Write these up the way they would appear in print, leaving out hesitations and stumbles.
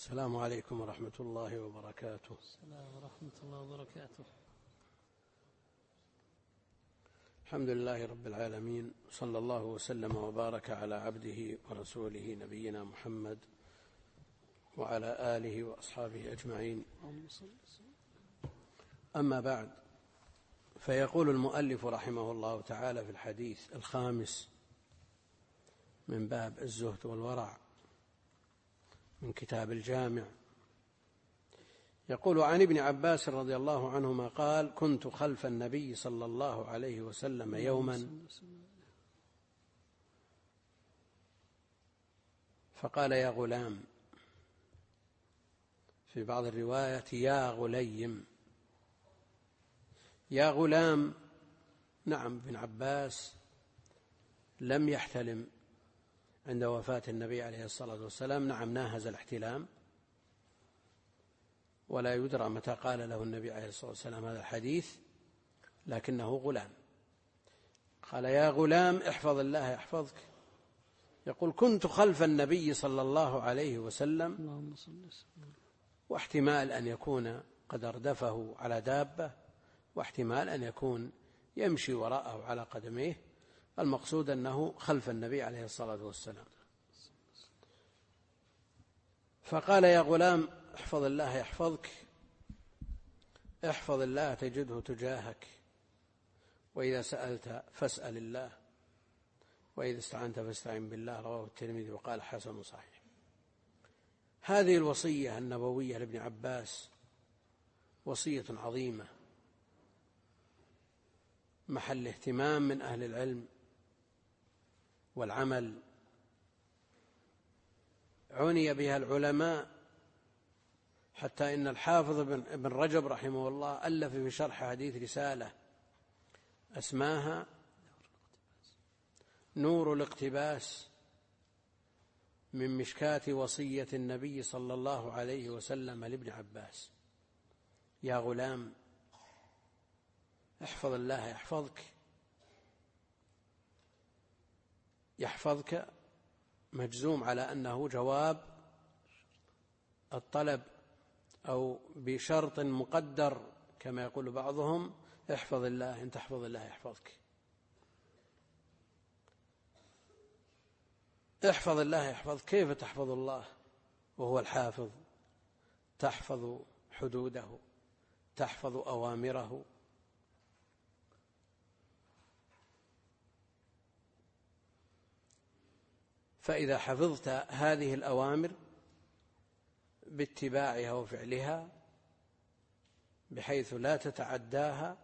السلام عليكم ورحمة الله وبركاته. السلام ورحمة الله وبركاته. الحمد لله رب العالمين، صلى الله وسلم وبارك على عبده ورسوله نبينا محمد وعلى آله وأصحابه أجمعين. أما بعد، فيقول المؤلف رحمه الله تعالى في الحديث الخامس من باب الزهد والورع من كتاب الجامع، يقول: عن ابن عباس رضي الله عنهما قال: كنت خلف النبي صلى الله عليه وسلم يوما فقال: يا غلام، في بعض الروايات يا غليم. يا غلام، نعم، ابن عباس لم يحتلم عند وفاة النبي عليه الصلاة والسلام، نعم، ناهز الاحتلام، ولا يدرى متى قال له النبي عليه الصلاة والسلام هذا الحديث، لكنه غلام. قال: يا غلام احفظ الله يحفظك. يقول: كنت خلف النبي صلى الله عليه وسلم، واحتمال أن يكون قد أردفه على دابة، واحتمال أن يكون يمشي وراءه على قدميه، المقصود أنه خلف النبي عليه الصلاة والسلام. فقال: يا غلام احفظ الله يحفظك، احفظ الله تجده تجاهك، وإذا سألت فاسأل الله، وإذا استعنت فاستعن بالله. رواه الترمذي وقال: حسن صحيح. هذه الوصية النبوية لابن عباس وصية عظيمة، محل اهتمام من أهل العلم والعمل، عني بها العلماء، حتى إن الحافظ ابن رجب رحمه الله ألف في شرح حديث رسالة أسماها نور الاقتباس من مشكاة وصية النبي صلى الله عليه وسلم لابن عباس. يا غلام احفظ الله يحفظك. يحفظك مجزوم على أنه جواب الطلب، أو بشرط مقدر كما يقول بعضهم: احفظ الله، إن تحفظ الله يحفظك. احفظ الله يحفظك. كيف تحفظ الله وهو الحافظ؟ تحفظ حدوده، تحفظ أوامره، فإذا حفظت هذه الأوامر باتباعها وفعلها بحيث لا تتعداها،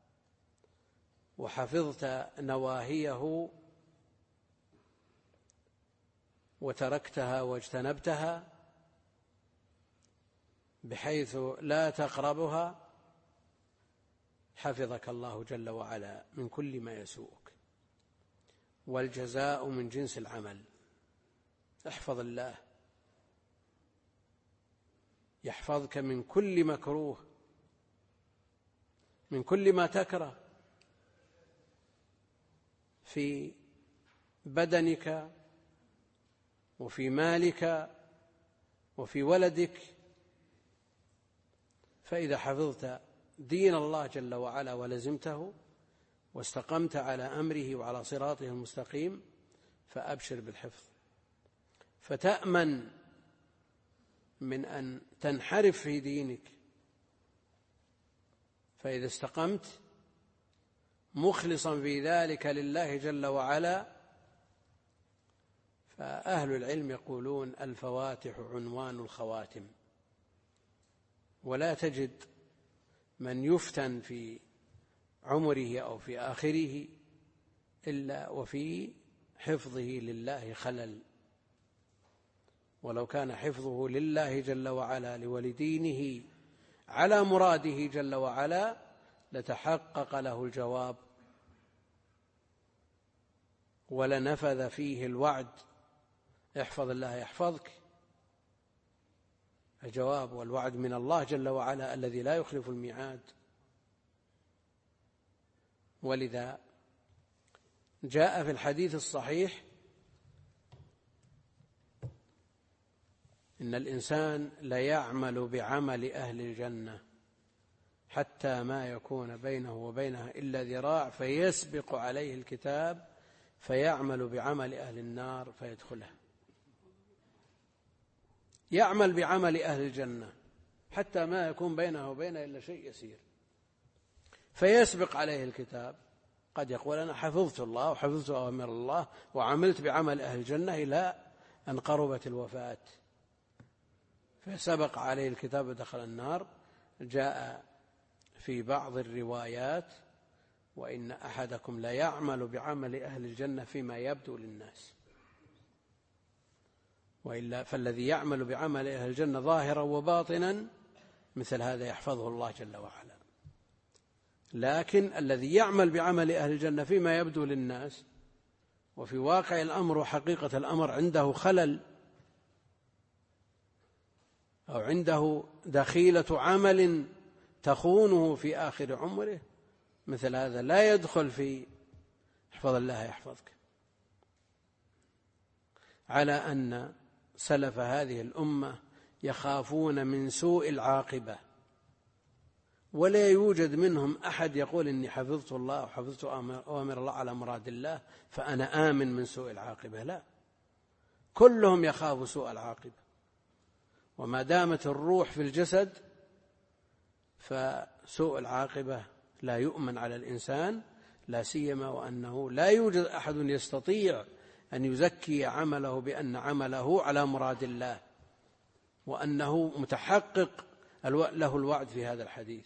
وحفظت نواهيه وتركتها واجتنبتها بحيث لا تقربها، حفظك الله جل وعلا من كل ما يسوءك، والجزاء من جنس العمل. احفظ الله يحفظك من كل مكروه، من كل ما تكره في بدنك وفي مالك وفي ولدك. فإذا حفظت دين الله جل وعلا ولزمته واستقمت على أمره وعلى صراطه المستقيم، فأبشر بالحفظ، فتأمن من أن تنحرف في دينك. فإذا استقمت مخلصا في ذلك لله جل وعلا، فأهل العلم يقولون: الفواتح عنوان الخواتم. ولا تجد من يفتن في عمره أو في آخره إلا وفي حفظه لله خلل. ولو كان حفظه لله جل وعلا لولدينه على مراده جل وعلا لتحقق له الجواب، ولنفذ فيه الوعد: احفظ الله يحفظك. الجواب والوعد من الله جل وعلا الذي لا يخلف الميعاد. ولذا جاء في الحديث الصحيح إن الإنسان ليعمل بعمل أهل الجنة حتى ما يكون بينه وبينها إلا ذراع فيسبق عليه الكتاب فيعمل بعمل أهل النار فيدخلها. يعمل بعمل أهل الجنة حتى ما يكون بينه وبينها إلا شيء يسير فيسبق عليه الكتاب. قد يقول أنا حفظت الله وحفظت أوامر الله وعملت بعمل أهل الجنة إلى أن قربت الوفاة فسبق عليه الكتاب ودخل النار. جاء في بعض الروايات وإن أحدكم لا يعمل بعمل أهل الجنة فيما يبدو للناس، وإلا فالذي يعمل بعمل أهل الجنة ظاهرا وباطنا مثل هذا يحفظه الله جل وعلا. لكن الذي يعمل بعمل أهل الجنة فيما يبدو للناس وفي واقع الأمر وحقيقة الأمر عنده خلل أو عنده دخيلة عمل تخونه في آخر عمره، مثل هذا لا يدخل في احفظ الله يحفظك. على أن سلف هذه الأمة يخافون من سوء العاقبة، ولا يوجد منهم أحد يقول إني حفظت الله وحفظت أوامر الله على مراد الله فأنا آمن من سوء العاقبة. لا، كلهم يخاف سوء العاقبة، وما دامت الروح في الجسد فسوء العاقبة لا يؤمن على الإنسان، لا سيما وأنه لا يوجد أحد يستطيع أن يزكي عمله بأن عمله على مراد الله وأنه متحقق له الوعد في هذا الحديث.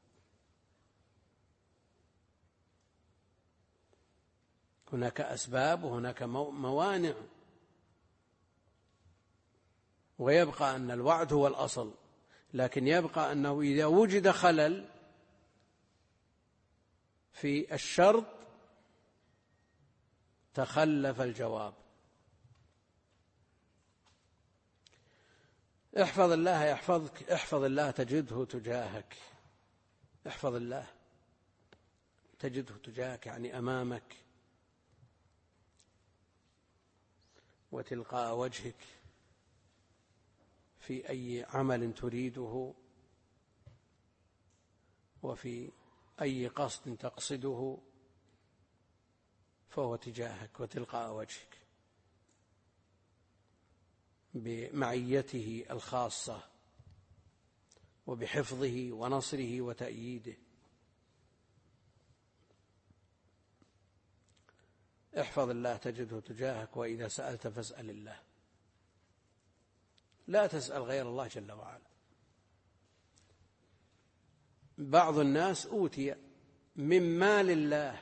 هناك أسباب وهناك موانع، ويبقى أن الوعد هو الأصل، لكن يبقى أنه إذا وجد خلل في الشرط تخلف الجواب. احفظ الله يحفظك، احفظ الله تجده تجاهك. احفظ الله تجده تجاهك يعني أمامك وتلقاء وجهك في أي عمل تريده وفي أي قصد تقصده فهو تجاهك وتلقاء وجهك بمعيته الخاصة وبحفظه ونصره وتأييده. احفظ الله تجده تجاهك، وإذا سألت فاسأل الله، لا تسأل غير الله جل وعلا. بعض الناس أوتي من مال الله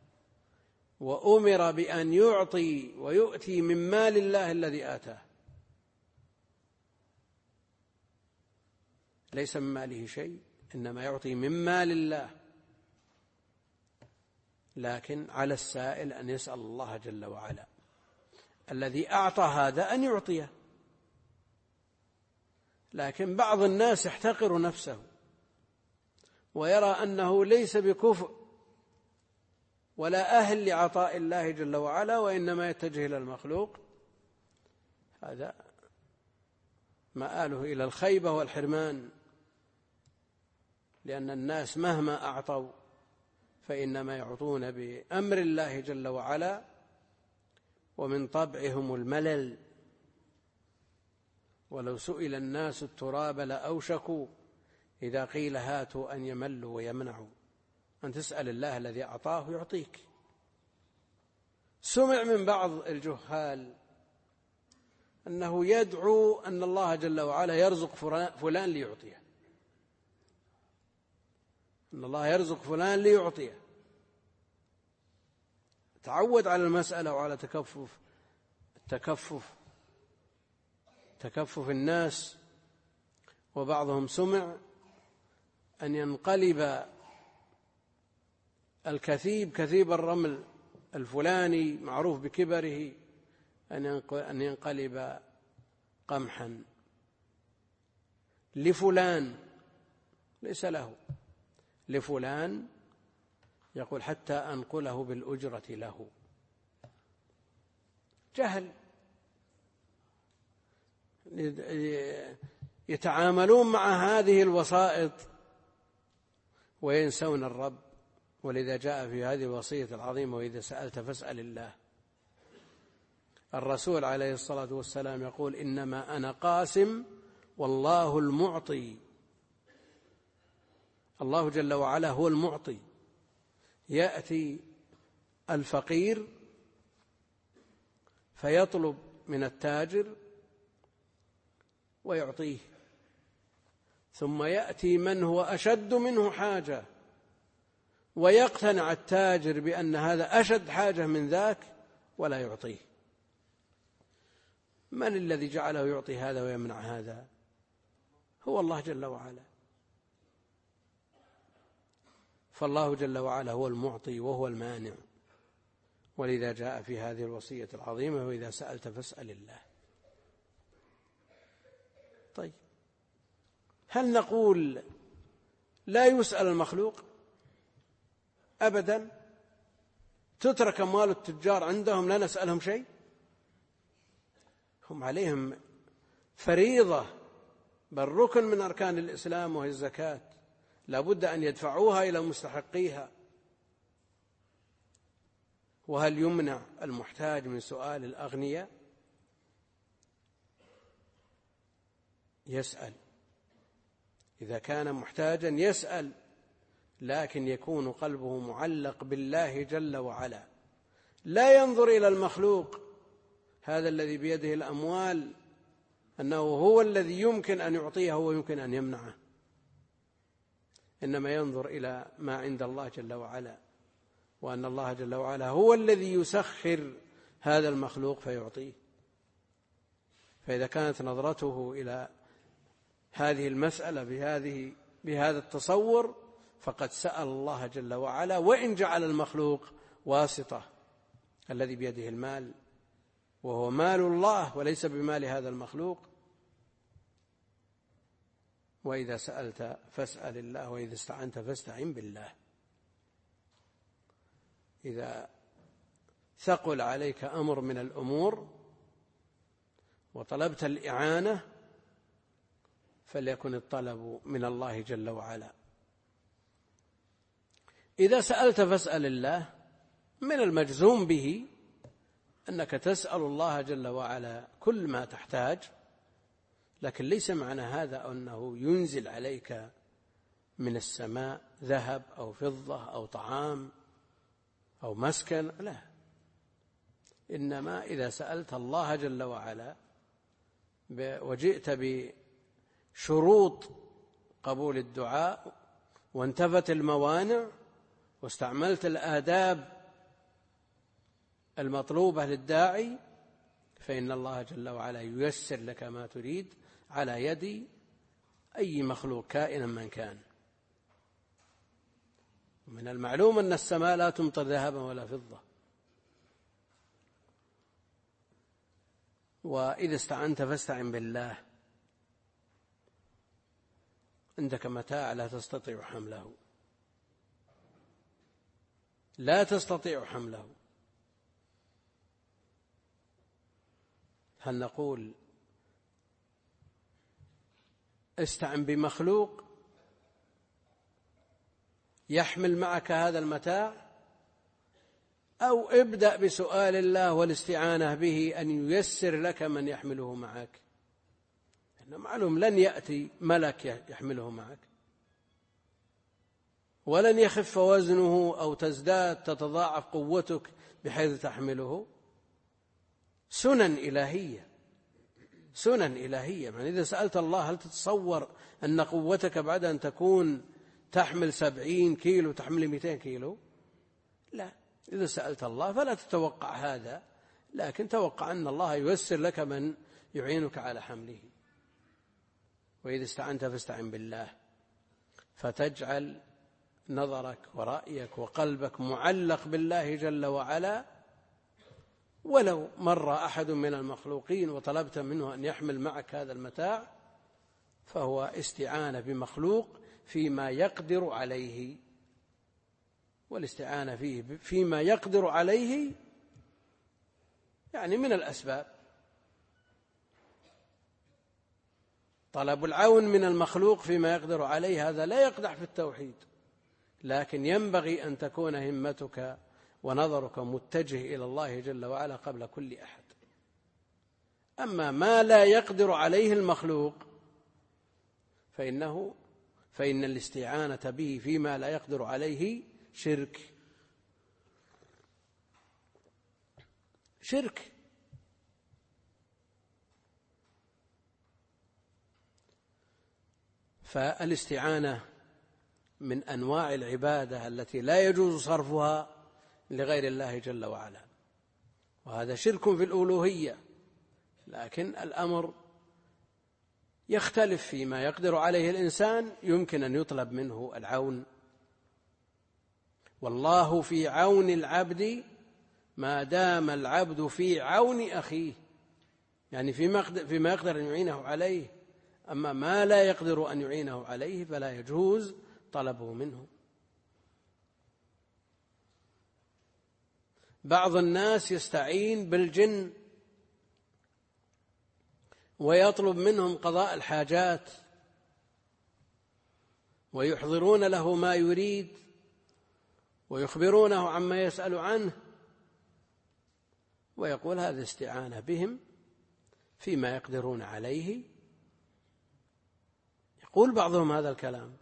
وأمر بأن يعطي ويؤتي من مال الله الذي آتاه، ليس من ماله شيء إنما يعطي من مال الله، لكن على السائل أن يسأل الله جل وعلا الذي أعطى هذا أن يعطيه. لكن بعض الناس يحتقر نفسه ويرى أنه ليس بكفء ولا أهل لعطاء الله جل وعلا، وإنما يتجه إلى المخلوق. هذا مآله إلى الخيبة والحرمان، لأن الناس مهما أعطوا فإنما يعطون بأمر الله جل وعلا، ومن طبعهم الملل. ولو سئل الناس التراب لأوشكوا إذا قيل هاتوا أن يملوا ويمنعوا. أن تسأل الله الذي أعطاه يعطيك. سمع من بعض الجهال أنه يدعو أن الله جل وعلا يرزق فلان ليعطيه، أن الله يرزق فلان ليعطيه. تعود على المسألة وعلى تكفف الناس. وبعضهم سمع أن ينقلب كثيب الرمل الفلاني معروف بكبره أن ينقلب قمحا لفلان ليس له، لفلان يقول حتى أنقله بالأجرة له. يتعاملون مع هذه الوسائط وينسون الرب. ولذا جاء في هذه الوصية العظيمة: وإذا سألت فاسأل الله. الرسول عليه الصلاة والسلام يقول: إنما أنا قاسم والله المعطي. الله جل وعلا هو المعطي. يأتي الفقير فيطلب من التاجر ويعطيه، ثم يأتي من هو أشد منه حاجة ويقتنع التاجر بأن هذا أشد حاجة من ذاك ولا يعطيه. من الذي جعله يعطي هذا ويمنع هذا؟ هو الله جل وعلا. فالله جل وعلا هو المعطي وهو المانع. ولذا جاء في هذه الوصية العظيمة: وإذا سألت فاسأل الله. طيب، هل نقول لا يسأل المخلوق؟ أبدا. تترك أموال التجار عندهم لا نسألهم شيء؟ هم عليهم فريضة، بل ركن من أركان الإسلام، وهي الزكاة، لا بد أن يدفعوها إلى مستحقيها. وهل يمنع المحتاج من سؤال الأغنياء؟ يسأل، إذا كان محتاجا يسأل، لكن يكون قلبه معلق بالله جل وعلا، لا ينظر إلى المخلوق هذا الذي بيده الأموال أنه هو الذي يمكن أن يعطيه ويمكن أن يمنعه، إنما ينظر إلى ما عند الله جل وعلا، وأن الله جل وعلا هو الذي يسخر هذا المخلوق فيعطيه. فإذا كانت نظرته إلى هذه المسألة بهذا التصور فقد سأل الله جل وعلا، وإن جعل المخلوق واسطة، الذي بيده المال وهو مال الله وليس بمال هذا المخلوق. وإذا سألت فاسأل الله، وإذا استعنت فاستعن بالله. إذا ثقل عليك أمر من الأمور وطلبت الإعانة فليكن الطلب من الله جل وعلا. إذا سألت فاسأل الله، من المجزوم به أنك تسأل الله جل وعلا كل ما تحتاج، لكن ليس معنى هذا أنه ينزل عليك من السماء ذهب أو فضة أو طعام أو مسكن، لا. إنما إذا سألت الله جل وعلا وجئت بشروط قبول الدعاء وانتفت الموانع واستعملت الآداب المطلوبة للداعي، فإن الله جل وعلا ييسر لك ما تريد على يد أي مخلوق كائنا من كان. من المعلوم أن السماء لا تمطر ذهبا ولا فضة. وإذا استعنت فاستعن بالله. عندك متاع لا تستطيع حمله، لا تستطيع حمله، هل نقول استعن بمخلوق يحمل معك هذا المتاع، أو ابدأ بسؤال الله والاستعانة به أن ييسر لك من يحمله معك؟ لأنه معلوم لن يأتي ملك يحمله معك، ولن يخف وزنه أو تزداد تتضاعف قوتك بحيث تحمله. سنن إلهية، سنن إلهية. يعني إذا سألت الله هل تتصور أن قوتك بعد أن تكون تحمل 70 كيلو تحمل 200 كيلو؟ لا. إذا سألت الله فلا تتوقع هذا، لكن توقع أن الله ييسر لك من يعينك على حمله. وإذا استعنت فاستعن بالله، فتجعل نظرك ورأيك وقلبك معلق بالله جل وعلا. ولو مر أحد من المخلوقين وطلبت منه أن يحمل معك هذا المتاع فهو استعانة بمخلوق فيما يقدر عليه، والاستعانة فيما يقدر عليه يعني من الأسباب. طلب العون من المخلوق فيما يقدر عليه هذا لا يقدح في التوحيد، لكن ينبغي أن تكون همتك ونظرك متجه إلى الله جل وعلا قبل كل أحد. أما ما لا يقدر عليه المخلوق فإن الاستعانة به فيما لا يقدر عليه شرك. فالاستعانة من أنواع العبادة التي لا يجوز صرفها لغير الله جل وعلا، وهذا شرك في الألوهية، لكن الأمر يختلف. فيما يقدر عليه الإنسان يمكن أن يطلب منه العون، والله في عون العبد ما دام العبد في عون أخيه، يعني فيما يقدر أن يعينه عليه. أما ما لا يقدر أن يعينه عليه فلا يجوز طلبه منه. بعض الناس يستعين بالجن ويطلب منهم قضاء الحاجات ويحضرون له ما يريد ويخبرونه عما يسأل عنه، ويقول هذا استعانة بهم فيما يقدرون عليه. يقول بعضهم هذا الكلام،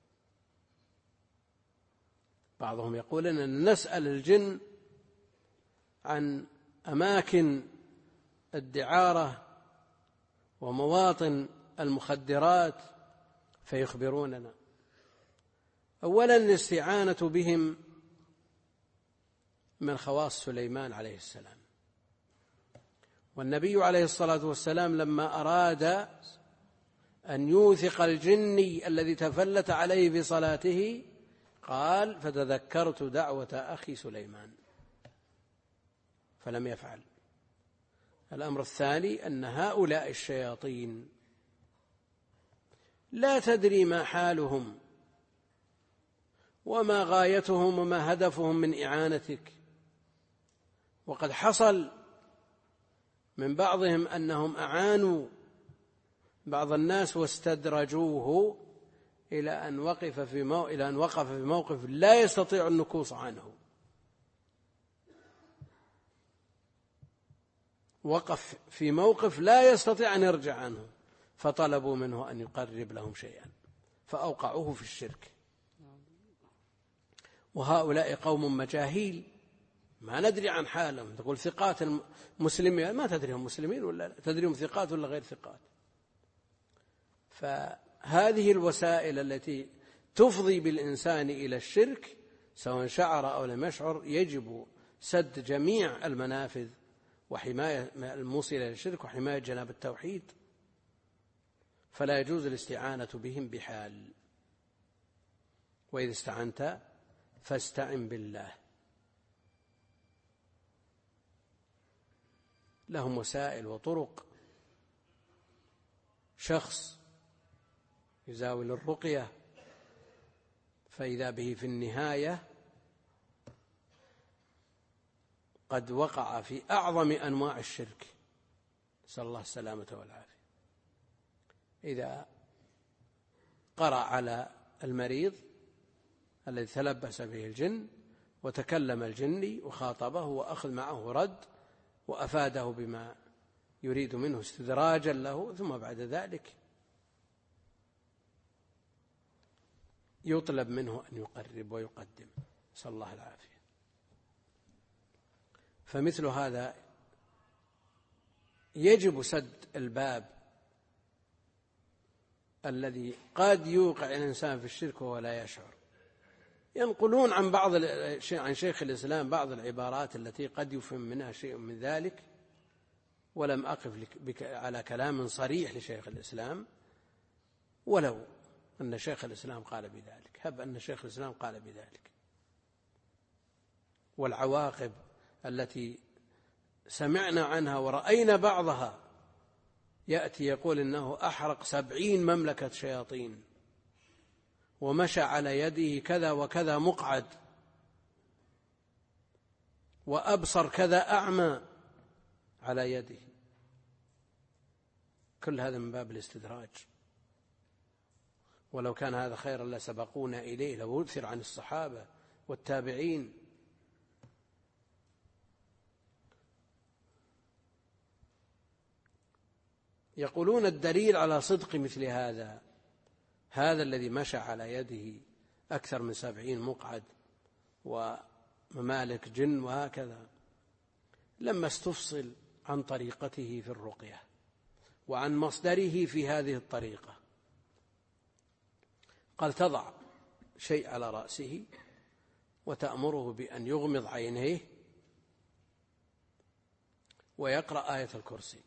بعضهم يقول أننا نسأل الجن عن أماكن الدعارة ومواطن المخدرات فيخبروننا. أولا الاستعانة بهم من خواص سليمان عليه السلام، والنبي عليه الصلاة والسلام لما أراد أن يوثق الجني الذي تفلت عليه في صلاته قال فتذكرت دعوة أخي سليمان، فلم يفعل. الأمر الثاني أن هؤلاء الشياطين لا تدري ما حالهم وما غايتهم وما هدفهم من إعانتك، وقد حصل من بعضهم أنهم أعانوا بعض الناس واستدرجوه إلى أن وقف في موقف لا يستطيع النكوص عنه، وقف في موقف لا يستطيع أن يرجع عنه، فطلبوا منه أن يقرب لهم شيئا فأوقعوه في الشرك. وهؤلاء قوم مجاهيل ما ندري عن حالهم. تقول ثقات المسلمين، ما تدري هم مسلمين ولا لا، تدري هم ثقات ولا غير ثقات. فهذه الوسائل التي تفضي بالإنسان إلى الشرك سواء شعر أو لم يشعر يجب سد جميع المنافذ وحماية الموصلة للشرك وحماية جناب التوحيد، فلا يجوز الاستعانة بهم بحال. وإذا استعنت فاستعن بالله. لهم وسائل وطرق. شخص يزاول الرقية فإذا به في النهاية قد وقع في أعظم أنواع الشرك، نسأل الله السلامة والعافية. إذا قرأ على المريض الذي تلبس به الجن وتكلم الجني وخاطبه وأخذ معه رد وأفاده بما يريد منه استدراجا له، ثم بعد ذلك يطلب منه أن يقرب ويقدم، نسأل الله العافية. فمثل هذا يجب سد الباب الذي قد يوقع الإنسان في الشرك وهو لا يشعر. ينقلون عن شيخ الإسلام بعض العبارات التي قد يفهم منها شيء من ذلك، ولم أقف على كلام صريح لشيخ الإسلام، ولو أن شيخ الإسلام قال بذلك، هب أن شيخ الإسلام قال بذلك. والعواقب التي سمعنا عنها ورأينا بعضها، يأتي يقول إنه أحرق 70 مملكة شياطين ومشى على يده كذا وكذا مقعد وأبصر كذا أعمى على يده. كل هذا من باب الاستدراج. ولو كان هذا خيرا لسبقونا إليه، لو أثر عن الصحابة والتابعين. يقولون الدليل على صدق مثل هذا الذي مشى على يده أكثر من 70 مقعد وممالك جن وهكذا، لما استفصل عن طريقته في الرقية وعن مصدره في هذه الطريقة. قال تضع شيء على رأسه وتأمره بأن يغمض عينيه ويقرأ آية الكرسي،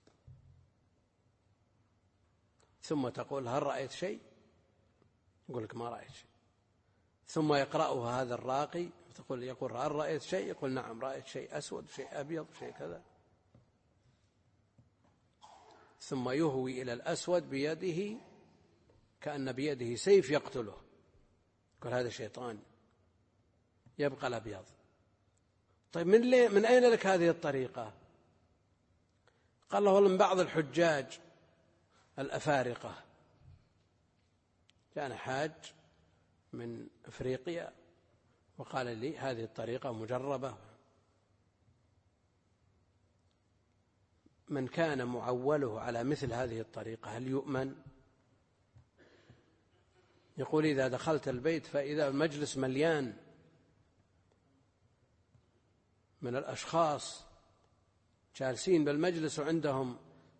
ثم تقول هل رأيت شيء؟ يقول لك ما رأيت شيء. ثم يقرأه هذا الراقي، يقول هل رأيت شيء؟ يقول نعم رأيت شيء أسود شيء أبيض شيء كذا. ثم يهوي إلى الأسود بيده كأن بيده سيف يقتله، يقول هذا شيطان. يبقى الأبيض. طيب من أين لك هذه الطريقة؟ قال له من بعض الحجاج الأفارقة، كان حاج من أفريقيا وقال لي هذه الطريقة مجربة، من كان معوله على مثل هذه الطريقة هل يؤمن؟ يقول إذا دخلت البيت فإذا المجلس مليان من الأشخاص جالسين بالمجلس وعندهم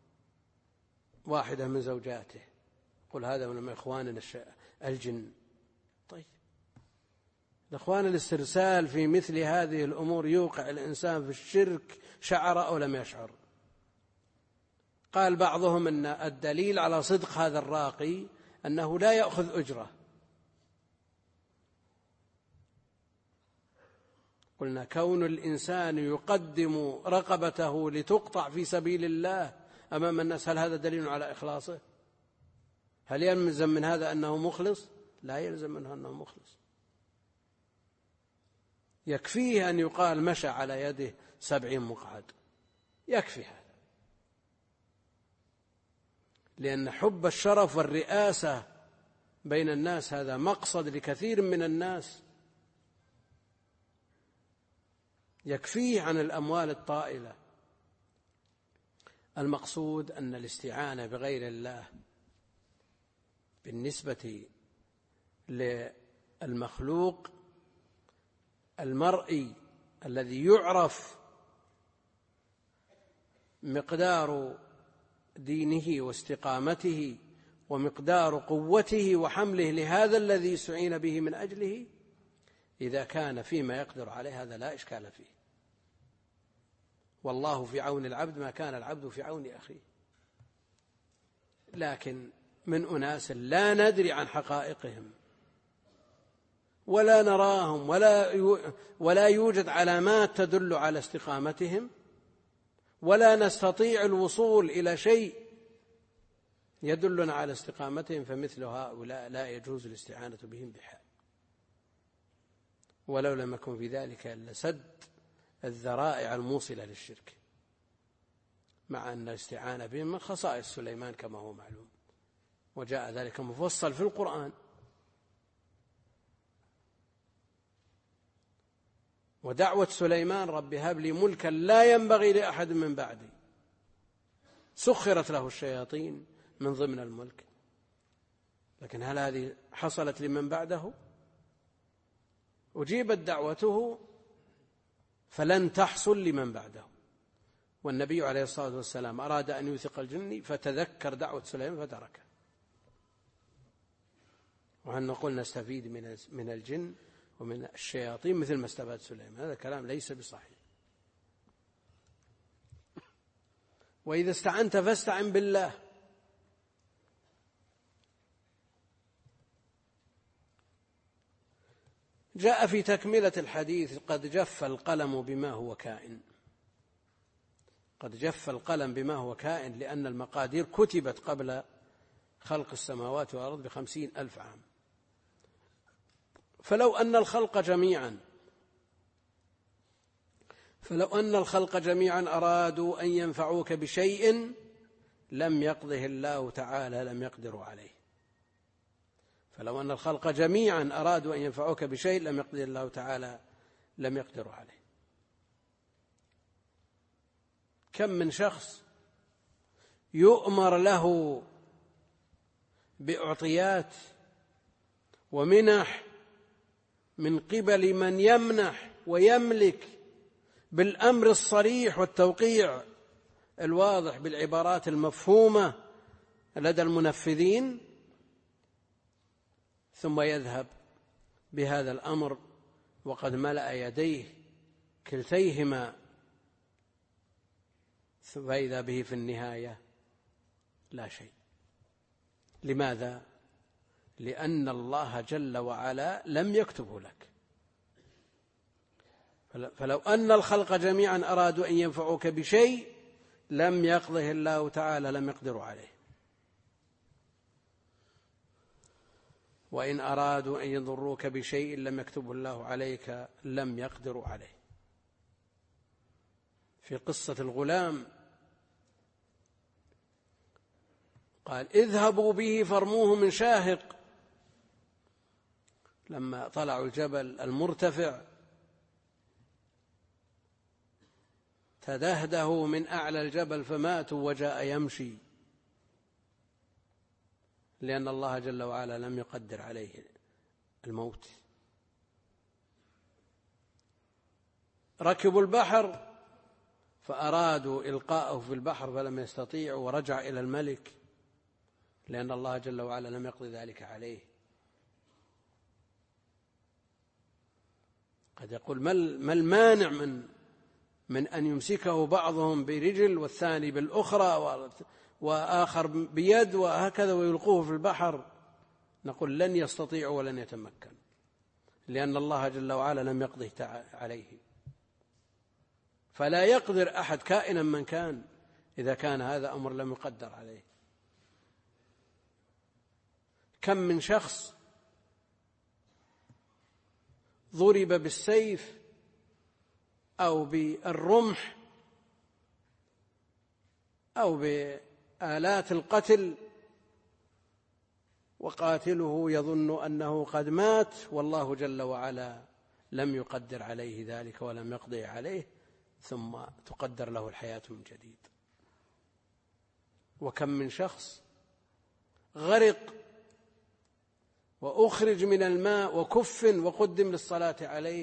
واحدة من زوجاته، قل هذا من إخواننا الجن. طيب الإخوان الاسترسال في مثل هذه الأمور يوقع الإنسان في الشرك شعر أو لم يشعر. قال بعضهم أن الدليل على صدق هذا الراقي أنه لا يأخذ أجرة. قلنا كون الإنسان يقدم رقبته لتقطع في سبيل الله أمام الناس، هل هذا دليل على إخلاصه؟ هل يلزم من هذا أنه مخلص؟ لا يلزم منه أنه مخلص. يكفيه أن يقال مشى على يده 70 مقعد، يكفي هذا، لأن حب الشرف والرئاسة بين الناس هذا مقصد لكثير من الناس، يكفيه عن الأموال الطائلة. المقصود أن الاستعانة بغير الله بالنسبة للمخلوق المرئي الذي يعرف مقدار دينه واستقامته ومقدار قوته وحمله لهذا الذي استعين به من أجله، إذا كان فيما يقدر عليه هذا لا إشكال فيه. والله في عون العبد ما كان العبد في عون أخيه. لكن من أناس لا ندري عن حقائقهم ولا نراهم ولا يوجد علامات تدل على استقامتهم، ولا نستطيع الوصول إلى شيء يدلنا على استقامتهم، فمثل هؤلاء لا يجوز الاستعانة بهم بحال، ولو لم يكن في ذلك إلا سد الذرائع الموصلة للشرك، مع أن الاستعانة بهم من خصائص سليمان كما هو معلوم، وجاء ذلك مفصل في القرآن. ودعوة سليمان رب هب لي ملكا لا ينبغي لأحد من بعدي، سخرت له الشياطين من ضمن الملك، لكن هل هذه حصلت لمن بعده؟ أجيبت دعوته فلن تحصل لمن بعده. والنبي عليه الصلاة والسلام أراد أن يوثق الجن فتذكر دعوة سليمان فتركه. وأن نقول نستفيد من الجن ومن الشياطين مثل ما استفاد سليمان، هذا كلام ليس بصحيح. وإذا استعنت فاستعن بالله. جاء في تكملة الحديث قد جف القلم بما هو كائن. قد جف القلم بما هو كائن، لأن المقادير كتبت قبل خلق السماوات والأرض ب50,000 عام. فلو أن الخلق جميعا أرادوا أن ينفعوك بشيء لم يقضه الله تعالى، لم يقدروا عليه. فلو أن الخلق جميعا أرادوا أن ينفعوك بشيء لم يقدر الله تعالى، لم يقدروا عليه. كم من شخص يؤمر له بأعطيات ومنح من قبل من يمنح ويملك بالأمر الصريح والتوقيع الواضح بالعبارات المفهومة لدى المنفذين، ثم يذهب بهذا الأمر وقد ملأ يديه كلتيهما، فإذا به في النهاية لا شيء. لماذا؟ لأن الله جل وعلا لم يكتبه لك. فلو أن الخلق جميعا أرادوا أن ينفعوك بشيء لم يقضه الله تعالى، لم يقدروا عليه. وإن أرادوا أن يضروك بشيء لم يكتبه الله عليك، لم يقدروا عليه. في قصة الغلام قال اذهبوا به فارموه من شاهق، لما طلعوا الجبل المرتفع تدهده من أعلى الجبل فماتوا وجاء يمشي، لأن الله جل وعلا لم يقدر عليه الموت. ركبوا البحر فأرادوا إلقاءه في البحر فلم يستطيعوا، ورجع إلى الملك لأن الله جل وعلا لم يقضي ذلك عليه. قد يقول ما المانع من أن يمسكه بعضهم برجل والثاني بالأخرى وآخر بيد وهكذا ويلقوه في البحر؟ نقول لن يستطيعوا ولن يتمكن، لأن الله جل وعلا لم يقضه عليه. فلا يقدر أحد كائنا من كان إذا كان هذا أمر لم يقدر عليه. كم من شخص ضرب بالسيف أو بالرمح أو بآلات القتل وقاتله يظن أنه قد مات، والله جل وعلا لم يقدر عليه ذلك ولم يقضي عليه، ثم تقدر له الحياة من جديد. وكم من شخص غرق وأخرج من الماء وكفن وقدم للصلاة عليه،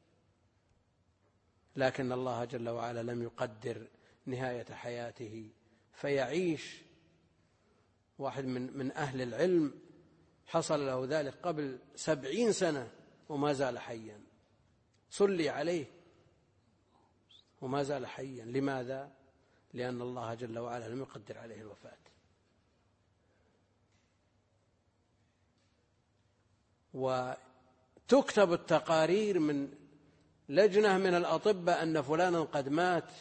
لكن الله جل وعلا لم يقدر نهاية حياته فيعيش. واحد من أهل العلم حصل له ذلك قبل 70 سنة وما زال حيا، صلي عليه وما زال حيا. لماذا؟ لأن الله جل وعلا لم يقدر عليه الوفاة. وتكتب التقارير من لجنة من الأطباء أن فلانا قد مات،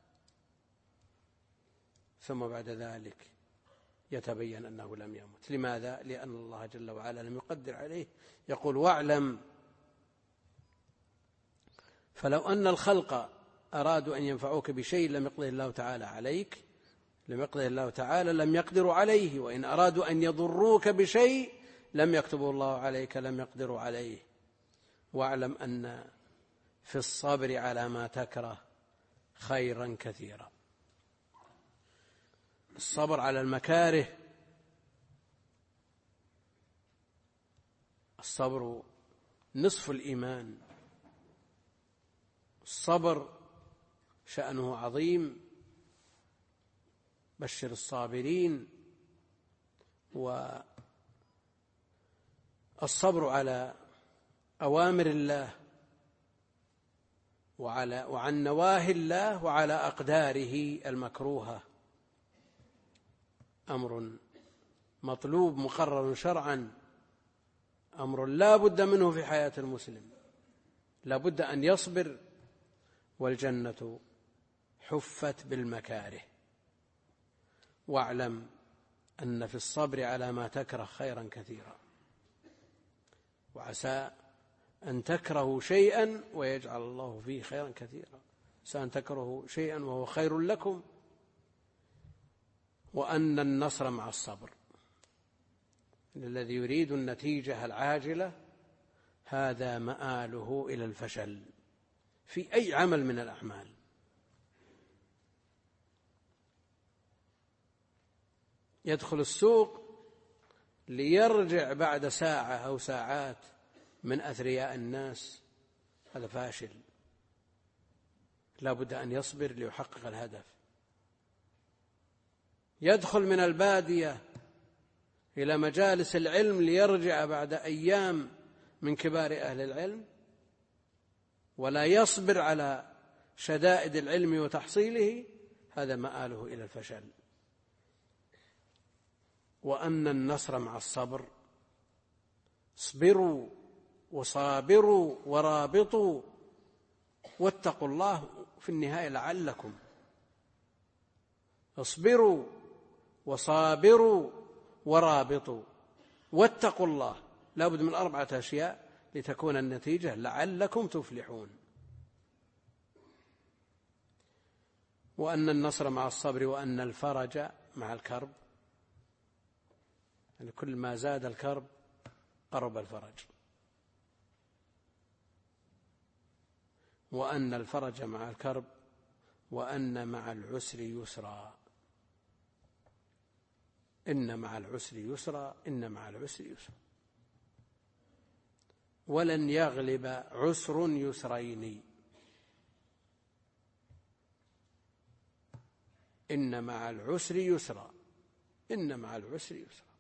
ثم بعد ذلك يتبين أنه لم يمت. لماذا؟ لأن الله جل وعلا لم يقدر عليه. يقول واعلم فلو أن الخلق أرادوا أن ينفعوك بشيء لم يقضه الله تعالى عليك، لم يقضه الله تعالى، لم يقدروا عليه. وإن أرادوا أن يضروك بشيء لم يكتبه الله عليك، لم يقدروا عليه. واعلم أن في الصبر على ما تكره خيرا كثيرا. الصبر على المكاره، الصبر نصف الإيمان. الصبر شأنه عظيم، بشر الصابرين. والصبر على أوامر الله وعن نواهي الله وعلى أقداره المكروهة أمر مطلوب مقرر شرعا، أمر لا بد منه في حياة المسلم، لا بد أن يصبر. والجنة حفت بالمكاره. واعلم أن في الصبر على ما تكره خيرا كثيرا. وعسى أن تكرهوا شيئا ويجعل الله فيه خيرا كثيرا، عسى أن تكرهوا شيئا وهو خير لكم، وأن النصر مع الصبر. الذي يريد النتيجة العاجلة هذا مآله إلى الفشل في أي عمل من الأعمال. يدخل السوق ليرجع بعد ساعة أو ساعات من أثرياء الناس، هذا فاشل، لا بد أن يصبر ليحقق الهدف. يدخل من البادية إلى مجالس العلم ليرجع بعد أيام من كبار أهل العلم، ولا يصبر على شدائد العلم وتحصيله، هذا مآله إلى الفشل. وأن النصر مع الصبر، اصبروا وصابروا ورابطوا واتقوا الله في النهاية لعلكم. اصبروا وصابروا ورابطوا واتقوا الله، لا بد من 4 أشياء لتكون النتيجة لعلكم تفلحون. وأن النصر مع الصبر، وأن الفرج مع الكرب، يعني كل ما زاد الكرب قرب الفرج. وأن الفرج مع الكرب، وأن مع العسر يسرا، إن مع العسر يسرا، إن مع العسر يسرا. ولن يغلب عسر يسرين، إن مع العسر يسرا، إن مع العسر يسرا.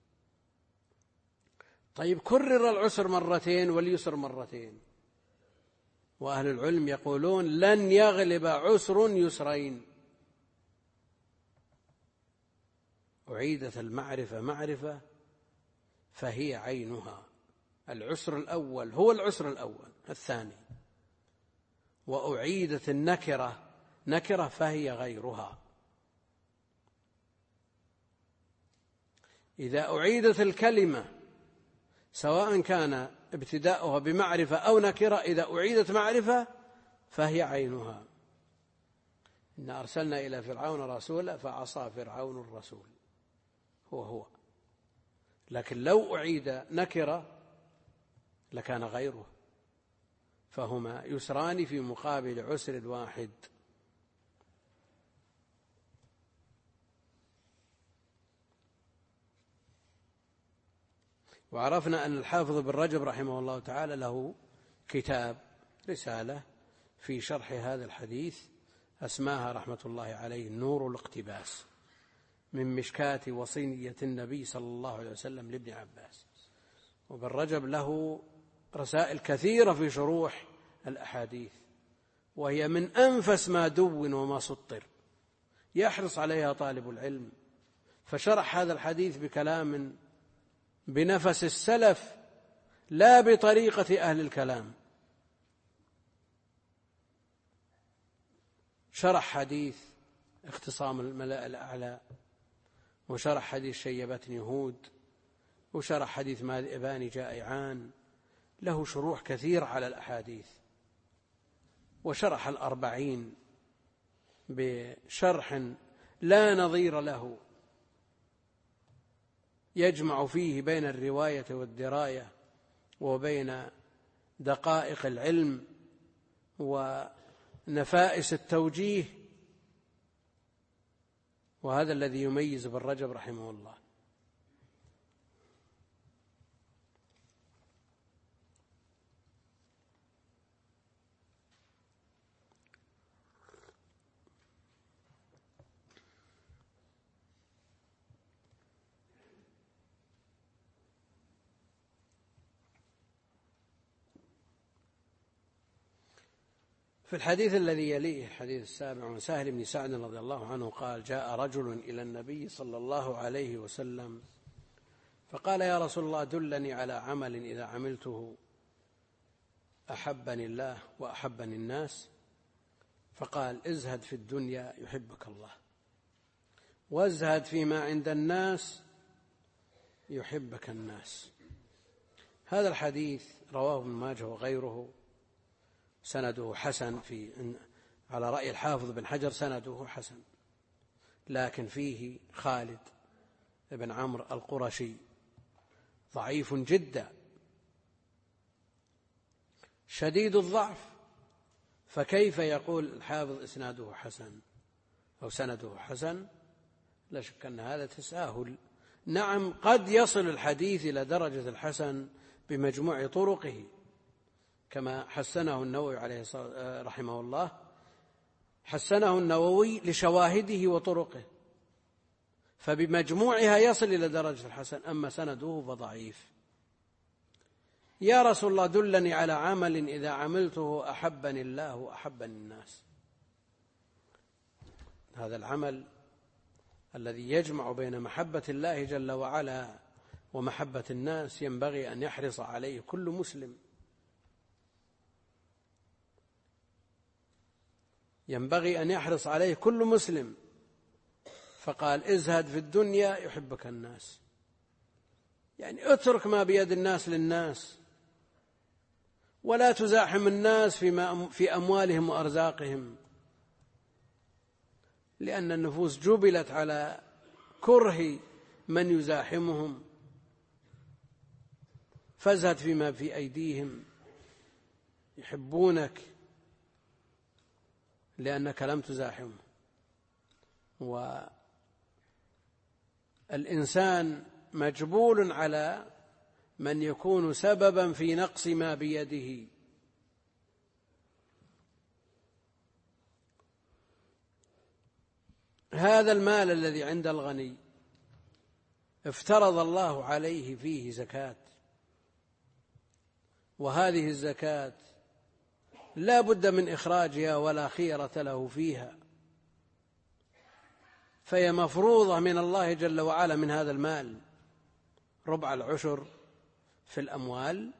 طيب، كرر العسر مرتين واليسر مرتين، وأهل العلم يقولون لن يغلب عسر يسرين. أعيدت المعرفة معرفة فهي عينها. العسر الأول هو العسر الأول الثاني، وأعيدت النكرة نكرة فهي غيرها. إذا أعيدت الكلمة سواء كان ابتداؤها بمعرفة أو نكرة، إذا أعيدت معرفة فهي عينها. إن أرسلنا إلى فرعون رسولا فعصى فرعون الرسول، هو. لكن لو أعيد نكرة لكان غيره، فهما يسران في مقابل عسر واحد. وعرفنا أن الحافظ بن رجب رحمه الله تعالى له كتاب رسالة في شرح هذا الحديث أسماها رحمة الله عليه نور الاقتباس من مشكاة وصية النبي صلى الله عليه وسلم لابن عباس. وبن رجب له رسائل كثيرة في شروح الأحاديث، وهي من أنفس ما دون وما سطر، يحرص عليها طالب العلم. فشرح هذا الحديث بكلام بنفس السلف لا بطريقة أهل الكلام. شرح حديث اختصام الملأ الأعلى، وشرح حديث شيبتني هود، وشرح حديث ما ذئبان جائعان، له شروح كثير على الأحاديث. وشرح 40 بشرح لا نظير له، يجمع فيه بين الرواية والدراية وبين دقائق العلم ونفائس التوجيه، وهذا الذي يميز ابن رجب رحمه الله. في الحديث الذي يليه الحديث السابع عن سهل بن سعد رضي الله عنه قال: جاء رجل إلى النبي صلى الله عليه وسلم فقال: يا رسول الله، دلني على عمل إذا عملته أحبني الله وأحبني الناس. فقال: ازهد في الدنيا يحبك الله، وازهد فيما عند الناس يحبك الناس. هذا الحديث رواه ابن ماجه وغيره، سنده حسن، على رأي الحافظ بن حجر سنده حسن، لكن فيه خالد بن عمرو القرشي ضعيف جدا شديد الضعف، فكيف يقول الحافظ إسناده حسن أو سنده حسن؟ لا شك أن هذا تساهل. نعم قد يصل الحديث إلى درجة الحسن بمجموع طرقه كما حسنه النووي رحمه الله، حسنه النووي لشواهده وطرقه، فبمجموعها يصل إلى درجة الحسن، أما سنده فضعيف. يا رسول الله دلني على عمل إذا عملته أحبني الله وأحبني الناس. هذا العمل الذي يجمع بين محبة الله جل وعلا ومحبة الناس ينبغي أن يحرص عليه كل مسلم، ينبغي أن يحرص عليه كل مسلم. فقال ازهد في الدنيا يحبك الناس، يعني اترك ما بيد الناس للناس، ولا تزاحم الناس في أموالهم وأرزاقهم، لأن النفوس جبلت على كره من يزاحمهم. فازهد فيما في أيديهم، يحبونك لأنك لم تزاحمهم. والإنسان مجبول على من يكون سببا في نقص ما بيده. هذا المال الذي عند الغني افترض الله عليه فيه زكاة، وهذه الزكاة لا بد من إخراجها ولا خيرة له فيها، فهي مفروضة من الله جل وعلا من هذا المال 1/4 في الأموال،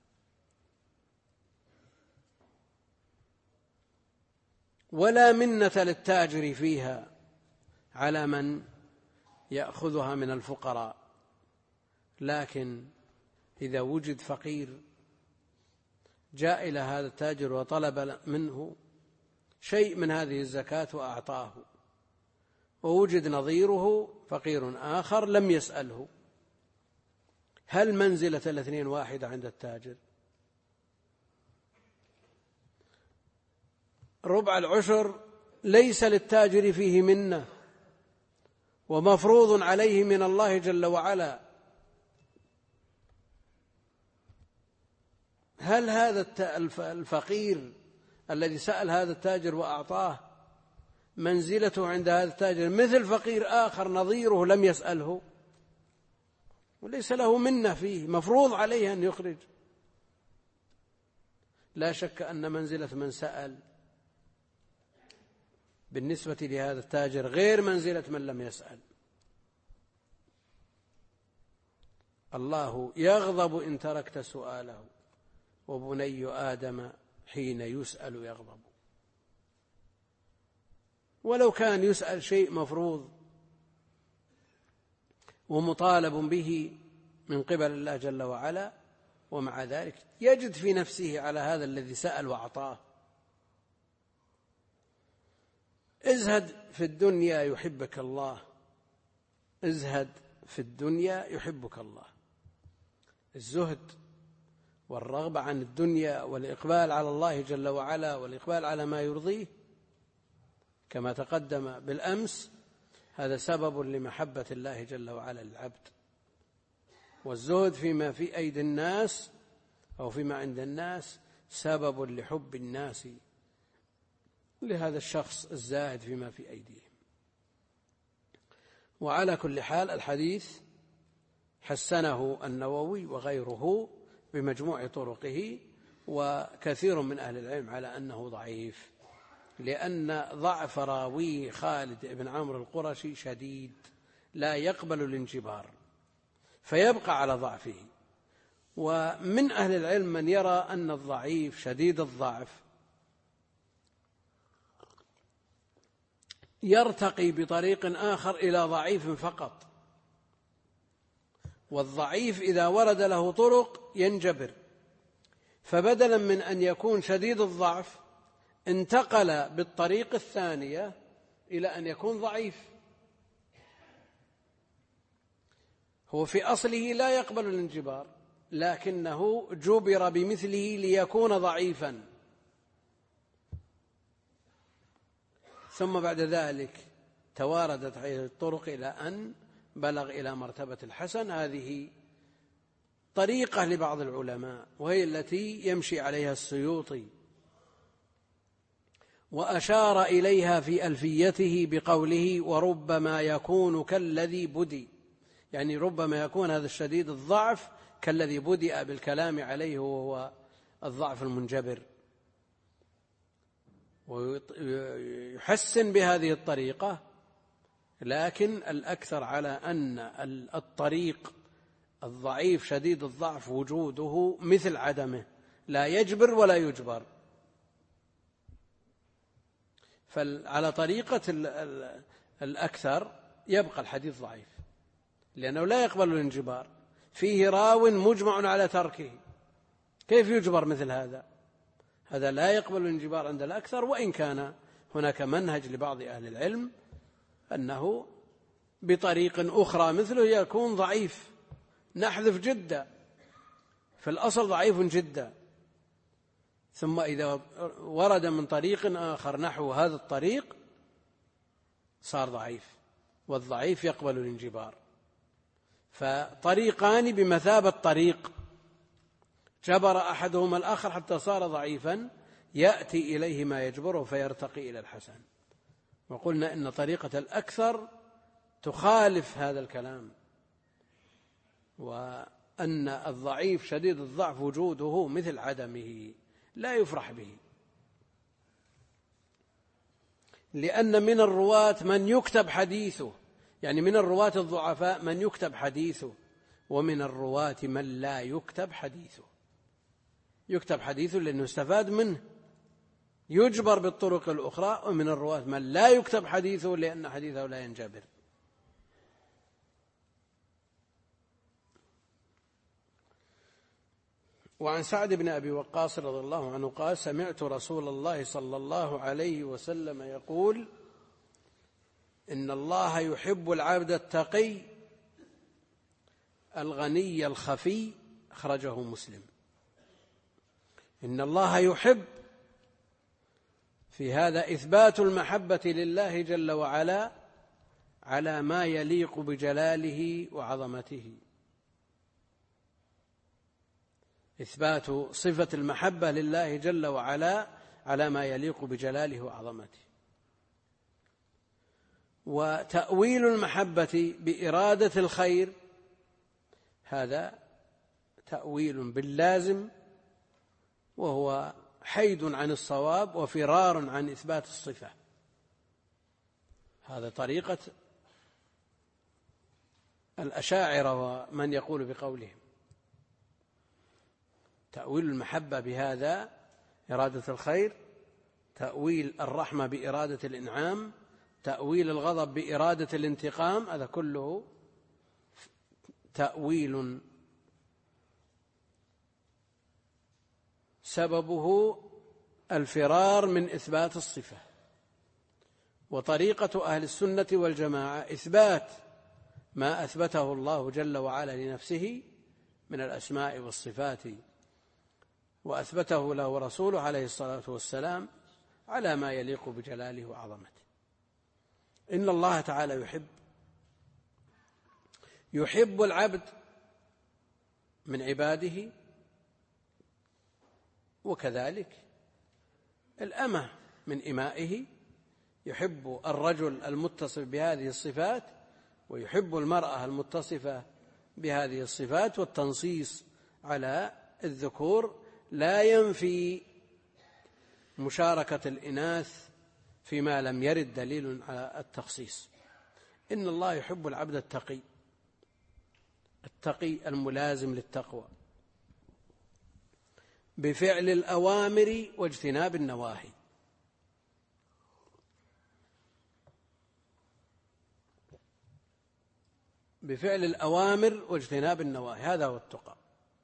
ولا منة للتاجر فيها على من يأخذها من الفقراء. لكن إذا وجد فقير جاء إلى هذا التاجر وطلب منه شيء من هذه الزكاة وأعطاه، ووجد نظيره فقير آخر لم يسأله، هل منزلة الاثنين واحدة عند التاجر؟ 1/4 ليس للتاجر فيه منة، ومفروض عليه من الله جل وعلا. هل هذا الفقير الذي سأل هذا التاجر وأعطاه منزلته عند هذا التاجر مثل فقير آخر نظيره لم يسأله وليس له منة فيه، مفروض عليه أن يخرج؟ لا شك أن منزلة من سأل بالنسبة لهذا التاجر غير منزلة من لم يسأل. الله يغضب إن تركت سؤاله، وبني آدم حين يسأل يغضب. ولو كان يسأل شيء مفروض ومطالب به من قبل الله جل وعلا، ومع ذلك يجد في نفسه على هذا الذي سأل وأعطاه. ازهد في الدنيا يحبك الله، ازهد في الدنيا يحبك الله. الزهد والرغبة عن الدنيا والإقبال على الله جل وعلا والإقبال على ما يرضيه كما تقدم بالأمس، هذا سبب لمحبة الله جل وعلا للعبد. والزهد فيما في أيدي الناس أو فيما عند الناس سبب لحب الناس لهذا الشخص الزاهد فيما في أيديهم. وعلى كل حال الحديث حسنه النووي وغيره بمجموع طرقه، وكثير من أهل العلم على أنه ضعيف، لأن ضعف راوي خالد بن عمرو القرشي شديد لا يقبل الانجبار، فيبقى على ضعفه. ومن أهل العلم من يرى أن الضعيف شديد الضعف يرتقي بطريق آخر إلى ضعيف فقط، والضعيف إذا ورد له طرق ينجبر، فبدلا من أن يكون شديد الضعف انتقل بالطريق الثانية إلى أن يكون ضعيف. هو في أصله لا يقبل الانجبار، لكنه جبر بمثله ليكون ضعيفا، ثم بعد ذلك تواردت هذه الطرق إلى أن بلغ إلى مرتبة الحسن. هذه طريقة لبعض العلماء، وهي التي يمشي عليها السيوطي، وأشار إليها في ألفيته بقوله: وربما يكون كالذي بدي، يعني ربما يكون هذا الشديد الضعف كالذي بدأ بالكلام عليه، وهو الضعف المنجبر. ويحسن بهذه الطريقة، لكن الأكثر على أن الطريق الضعيف شديد الضعف وجوده مثل عدمه، لا يجبر ولا يجبر. فعلى طريقة الأكثر يبقى الحديث ضعيف، لأنه لا يقبل الانجبار، فيه راو مجمع على تركه، كيف يجبر مثل هذا؟ هذا لا يقبل الانجبار عند الأكثر، وإن كان هناك منهج لبعض أهل العلم أنه بطريق أخرى مثله يكون ضعيف، نحذف جدا، في الأصل ضعيف جدا، ثم إذا ورد من طريق آخر نحو هذا الطريق صار ضعيف، والضعيف يقبل الانجبار. فطريقان بمثابة طريق، جبر أحدهما الآخر حتى صار ضعيفا، يأتي إليه ما يجبره فيرتقي إلى الحسن. وقلنا إن طريقة الأكثر تخالف هذا الكلام، وأن الضعيف شديد الضعف وجوده مثل عدمه لا يفرح به، لأن من الرواة من يكتب حديثه، يعني من الرواة الضعفاء من يكتب حديثه، ومن الرواة من لا يكتب حديثه. يكتب حديثه لأنه استفاد منه، يجبر بالطرق الأخرى، ومن الرواة من لا يكتب حديثه لأن حديثه لا ينجبر. وعن سعد بن أبي وقاص رضي الله عنه قال: سمعت رسول الله صلى الله عليه وسلم يقول: إن الله يحب العبد التقي الغني الخفي. أخرجه مسلم. إن الله يحب، في هذا إثبات المحبة لله جل وعلا على ما يليق بجلاله وعظمته، إثبات صفة المحبة لله جل وعلا على ما يليق بجلاله وعظمته. وتأويل المحبة بإرادة الخير هذا تأويل باللازم، وهو حيد عن الصواب وفرار عن إثبات الصفة. هذا طريقة الأشاعرة ومن يقول بقولهم. تأويل المحبة بهذا إرادة الخير، تأويل الرحمة بإرادة الإنعام، تأويل الغضب بإرادة الانتقام، هذا كله تأويل سببه الفرار من إثبات الصفة. وطريقة أهل السنة والجماعة إثبات ما أثبته الله جل وعلا لنفسه من الأسماء والصفات، وأثبته له رسوله عليه الصلاة والسلام على ما يليق بجلاله وعظمته. إن الله تعالى يحب العبد من عباده، وكذلك الأمة من إمائه. يحب الرجل المتصف بهذه الصفات، ويحب المرأة المتصفة بهذه الصفات. والتنصيص على الذكور لا ينفي مشاركة الإناث فيما لم يرد دليل على التخصيص. إن الله يحب العبد التقي الملازم للتقوى بفعل الأوامر واجتناب النواهي. بفعل الأوامر واجتناب النواهي، هذا هو التقى.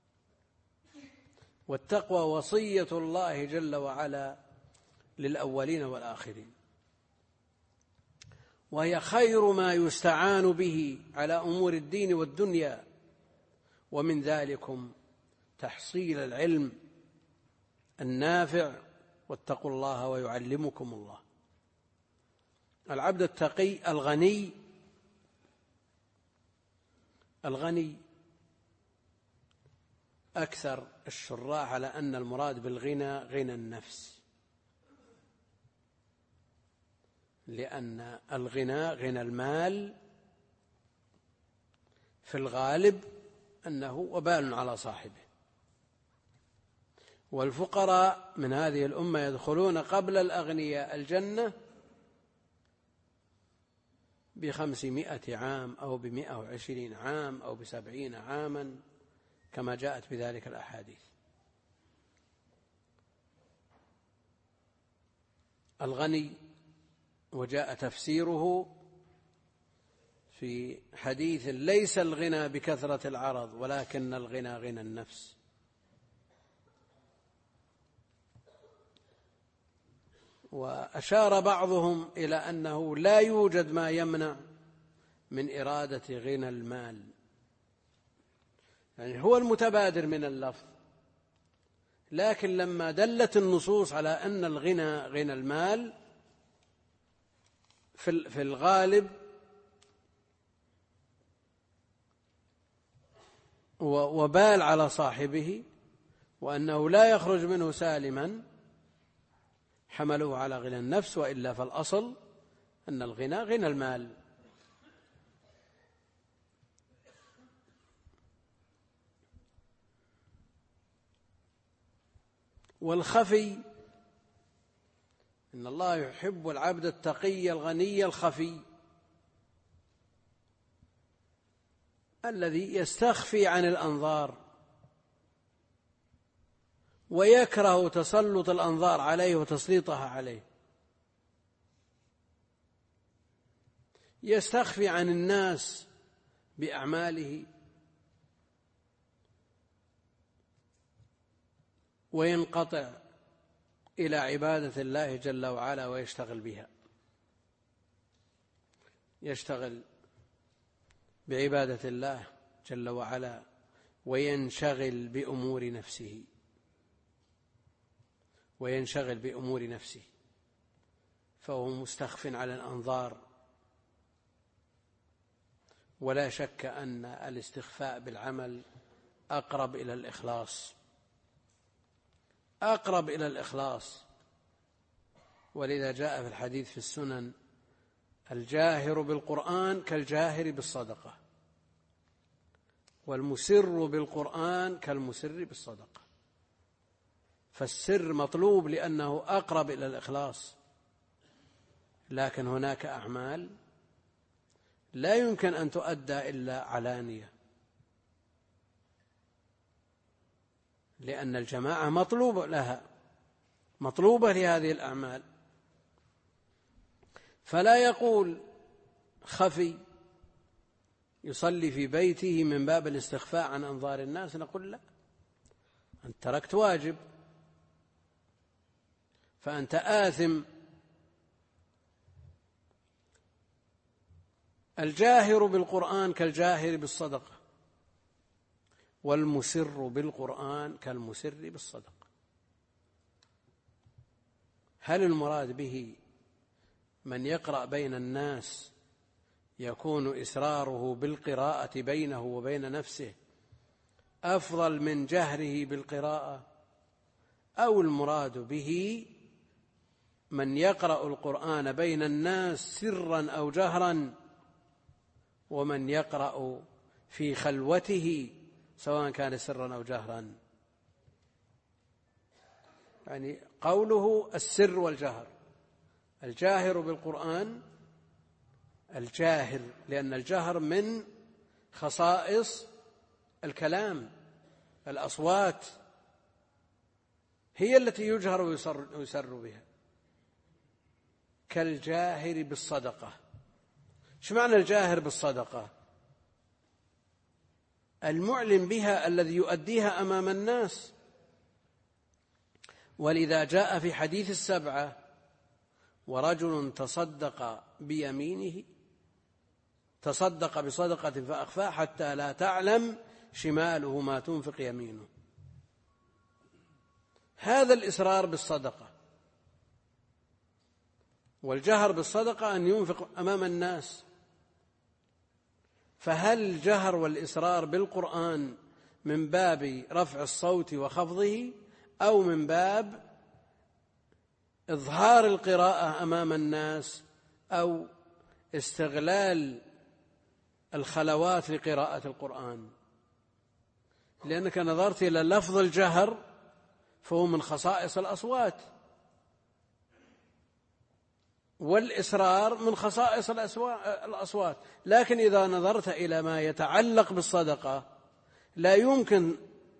والتقوى وصية الله جل وعلا للأولين والآخرين. وهي خير ما يستعان به على أمور الدين والدنيا، ومن ذلكم تحصيل العلم النافع، واتقوا الله ويعلمكم الله. العبد التقي الغني أكثر الشراح على أن المراد بالغنى غنى النفس، لأن الغنى غنى المال في الغالب أنه وبال على صاحبه، والفقراء من هذه الأمة يدخلون قبل الأغنياء الجنة ب500 عام أو ب120 عام أو ب70 عاما كما جاءت بذلك الأحاديث. الغني وجاء تفسيره في حديث: ليس الغنى بكثرة العرض ولكن الغنى غنى النفس. وأشار بعضهم إلى أنه لا يوجد ما يمنع من إرادة غنى المال، يعني هو المتبادر من اللفظ، لكن لما دلت النصوص على أن الغنى غنى المال في الغالب وبال على صاحبه وأنه لا يخرج منه سالما، حملوه على غنى النفس، وإلا فالأصل أن الغنى غنى المال. والخفي، إن الله يحب العبد التقي الغني الخفي الذي يستخفي عن الأنظار ويكره تسلط الأنظار عليه وتسليطها عليه، يستخفي عن الناس بأعماله وينقطع إلى عبادة الله جل وعلا ويشتغل بها، يشتغل بعبادة الله جل وعلا وينشغل بأمور نفسه، فهو مستخف على الأنظار. ولا شك أن الاستخفاء بالعمل أقرب إلى الإخلاص، ولذا جاء في الحديث في السنن: الجاهر بالقرآن كالجاهر بالصدقة، والمسر بالقرآن كالمسر بالصدقة. فالسر مطلوب لأنه أقرب إلى الإخلاص، لكن هناك أعمال لا يمكن أن تؤدى إلا علانية، لأن الجماعة مطلوبة لهذه الأعمال. فلا يقول خفي يصلي في بيته من باب الاستخفاء عن أنظار الناس، نقول لا، أنت تركت واجب فأنت آثم. الجاهر بالقرآن كالجاهر بالصدقة، والمسر بالقرآن كالمسر بالصدقة. هل المراد به من يقرأ بين الناس يكون إسراره بالقراءة بينه وبين نفسه أفضل من جهره بالقراءة، أو المراد به من يقرأ القرآن بين الناس سرا أو جهرا، ومن يقرأ في خلوته سواء كان سرا أو جهرا؟ يعني قوله السر والجهر، الجاهر بالقرآن الجاهر، لأن الجهر من خصائص الكلام، الأصوات هي التي يجهر ويسر بها، كالجاهر بالصدقة. ايش معنى الجاهر بالصدقة؟ المعلن بها الذي يؤديها أمام الناس. ولذا جاء في حديث 7: ورجل تصدق بيمينه تصدق بصدقة فأخفاها حتى لا تعلم شماله ما تنفق يمينه. هذا الإسرار بالصدقة، والجهر بالصدقة أن ينفق أمام الناس. فهل الجهر والإسرار بالقرآن من باب رفع الصوت وخفضه أو من باب إظهار القراءة أمام الناس أو استغلال الخلوات لقراءة القرآن؟ لأنك نظرت إلى لفظ الجهر فهو من خصائص الأصوات، والإسرار من خصائص الأصوات. لكن إذا نظرت إلى ما يتعلق بالصدقة لا يمكن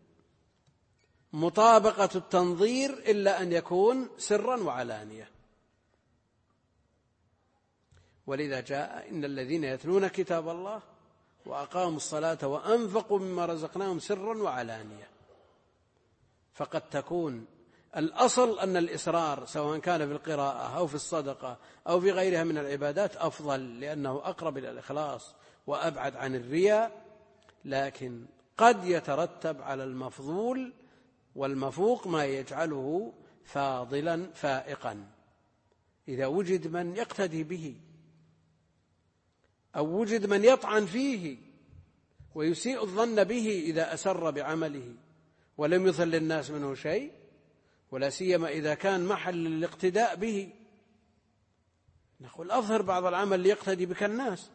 مطابقة التنظير إلا أن يكون سرا وعلانية. ولذا جاء إن الذين يتلون كتاب الله وأقاموا الصلاة وأنفقوا مما رزقناهم سرا وعلانية. فقد تكون الأصل أن الإسرار سواء كان في القراءة أو في الصدقة أو في غيرها من العبادات أفضل، لأنه أقرب إلى الإخلاص وأبعد عن الرياء. لكن قد يترتب على المفضول والمفوق ما يجعله فاضلا فائقا إذا وجد من يقتدي به أو وجد من يطعن فيه ويسيء الظن به إذا أسر بعمله ولم يثل للناس منه شيء، ولا سيما إذا كان محل الاقتداء به. نقول أظهر بعض العمل ليقتدي بك الناس.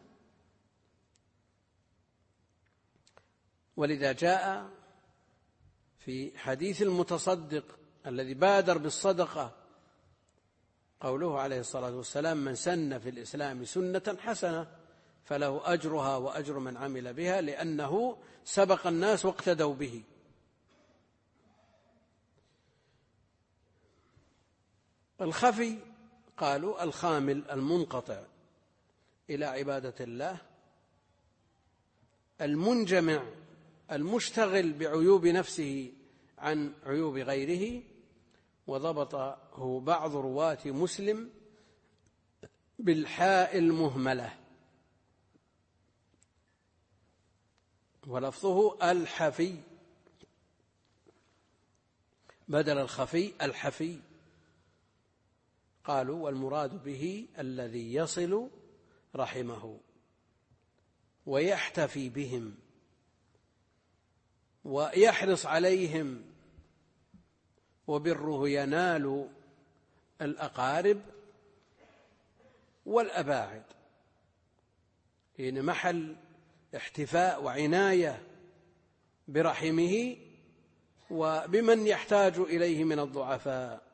ولذا جاء في حديث المتصدق الذي بادر بالصدقة قوله عليه الصلاة والسلام: من سن في الإسلام سنة حسنة فله أجرها وأجر من عمل بها، لأنه سبق الناس واقتدوا به. الخفي قالوا الخامل المنقطع إلى عبادة الله، المنجمع المشتغل بعيوب نفسه عن عيوب غيره. وضبطه بعض رواة مسلم بالحاء المهملة، ولفظه الحفي بدل الخفي الحفي. قالوا والمراد به الذي يصل رحمه ويحتفي بهم ويحرص عليهم، وبره ينال الأقارب والأباعد، يعني محل احتفاء وعناية برحمه وبمن يحتاج إليه من الضعفاء.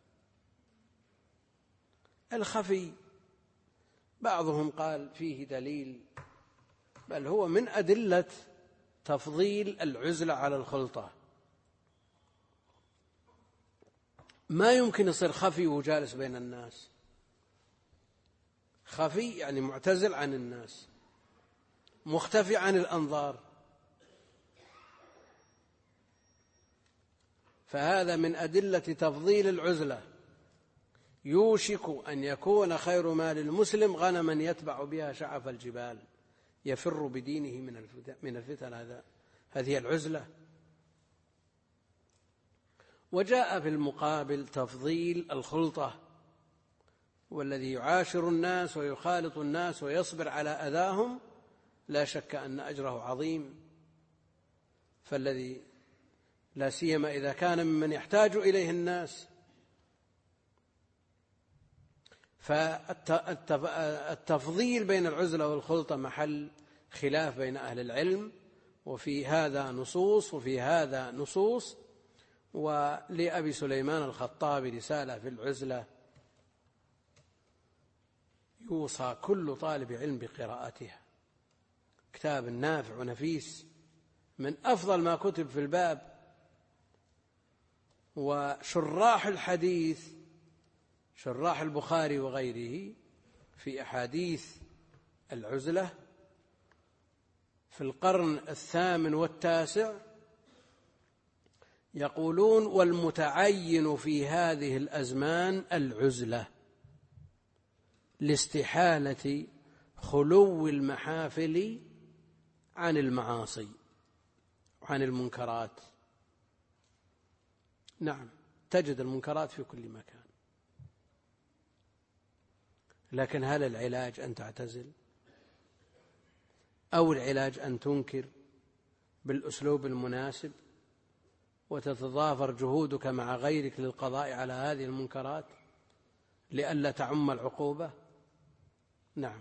الخفي بعضهم قال فيه دليل، بل هو من أدلة تفضيل العزلة على الخلطة. ما يمكن يصير خفي وجالس بين الناس. خفي يعني معتزل عن الناس، مختفي عن الأنظار. فهذا من أدلة تفضيل العزلة. يوشك أن يكون خير ما للمسلم غنما يتبع بها شعف الجبال يفر بدينه من الفتن. هذه العزلة. وجاء في المقابل تفضيل الخلطة، والذي يعاشر الناس ويخالط الناس ويصبر على أذاهم لا شك أن أجره عظيم. فالذي لا سيما إذا كان ممن يحتاج إليه الناس. فالتفضيل بين العزلة والخلطة محل خلاف بين أهل العلم، وفي هذا نصوص وفي هذا نصوص. ولأبي سليمان الخطابي رسالة في العزلة يوصى كل طالب علم بقراءتها، كتاب نافع ونفيس من أفضل ما كتب في الباب. وشراح الحديث شراح البخاري وغيره في أحاديث العزلة في القرن 8 و9 يقولون والمتعين في هذه الأزمان العزلة، لاستحالة خلو المحافل عن المعاصي وعن المنكرات. نعم، تجد المنكرات في كل مكان، لكن هل العلاج أن تعتزل؟ أو العلاج أن تنكر بالأسلوب المناسب وتتضافر جهودك مع غيرك للقضاء على هذه المنكرات لئلا تعم العقوبة؟ نعم.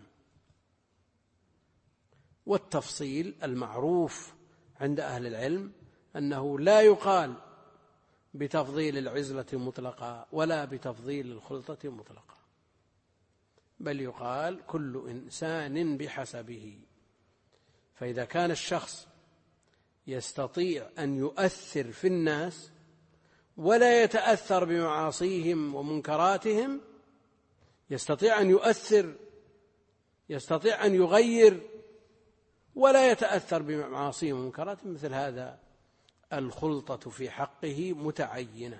والتفصيل المعروف عند أهل العلم أنه لا يقال بتفضيل العزلة مطلقا ولا بتفضيل الخلطة مطلقا، بل يقال كل إنسان بحسبه. فإذا كان الشخص يستطيع أن يؤثر في الناس ولا يتأثر بمعاصيهم ومنكراتهم، يستطيع أن يؤثر، يستطيع أن يغير ولا يتأثر بمعاصيهم ومنكراتهم، مثل هذا الخلطة في حقه متعينة.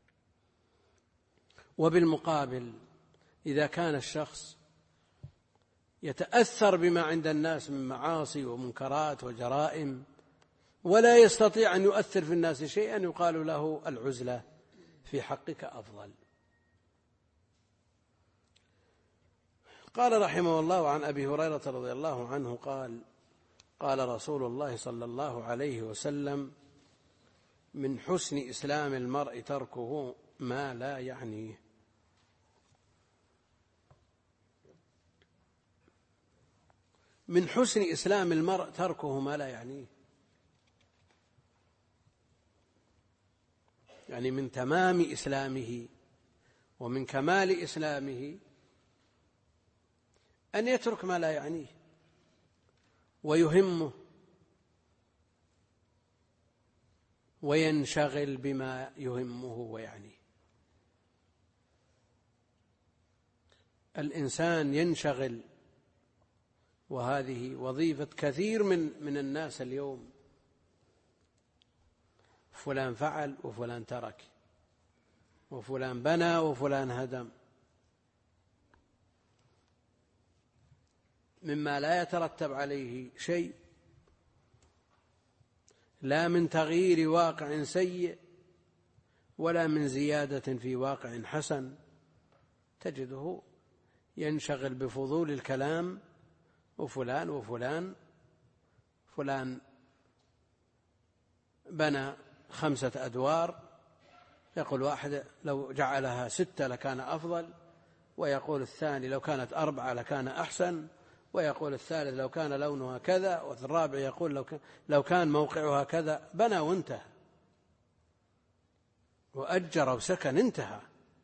وبالمقابل إذا كان الشخص يتأثر بما عند الناس من معاصي ومنكرات وجرائم ولا يستطيع أن يؤثر في الناس شيئا، يقال له العزلة في حقك أفضل. قال رحمه الله عن أبي هريرة رضي الله عنه قال: قال رسول الله صلى الله عليه وسلم: من حسن إسلام المرء تركه ما لا يعنيه. من حسن إسلام المرء تركه ما لا يعنيه، يعني من تمام إسلامه ومن كمال إسلامه أن يترك ما لا يعنيه ويهمه وينشغل بما يهمه ويعنيه. الإنسان ينشغل، وهذه وظيفة كثير من الناس اليوم، فلان فعل وفلان ترك وفلان بنى وفلان هدم، مما لا يترتب عليه شيء، لا من تغيير واقع سيء ولا من زيادة في واقع حسن. تجده ينشغل بفضول الكلام، وفلان وفلان، فلان بنى 5 أدوار، يقول واحد لو جعلها 6 لكان أفضل، ويقول الثاني لو كانت 4 لكان أحسن، ويقول الثالث لو كان لونها كذا، والرابع يقول لو كان موقعها كذا. بنى وانتهى، وأجر وسكن انتهى.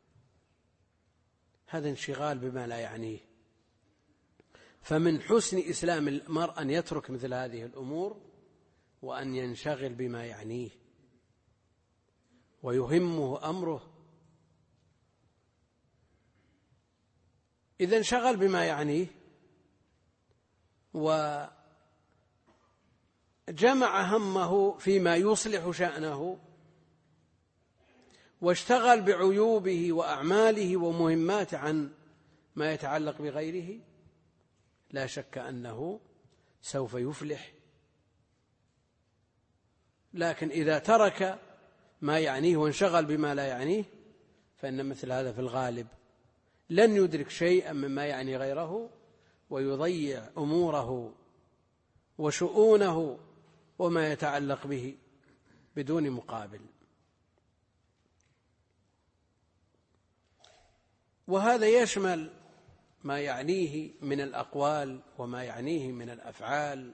هذا انشغال بما لا يعنيه. فمن حسن إسلام المرء أن يترك مثل هذه الأمور وأن ينشغل بما يعنيه ويهمه أمره. إذا انشغل بما يعنيه وجمع همه فيما يصلح شأنه واشتغل بعيوبه وأعماله ومهماته عن ما يتعلق بغيره، لا شك أنه سوف يفلح. لكن إذا ترك ما يعنيه وانشغل بما لا يعنيه، فإن مثل هذا في الغالب لن يدرك شيئا مما يعني غيره، ويضيع أموره وشؤونه وما يتعلق به بدون مقابل. وهذا يشمل ما يعنيه من الأقوال وما يعنيه من الأفعال.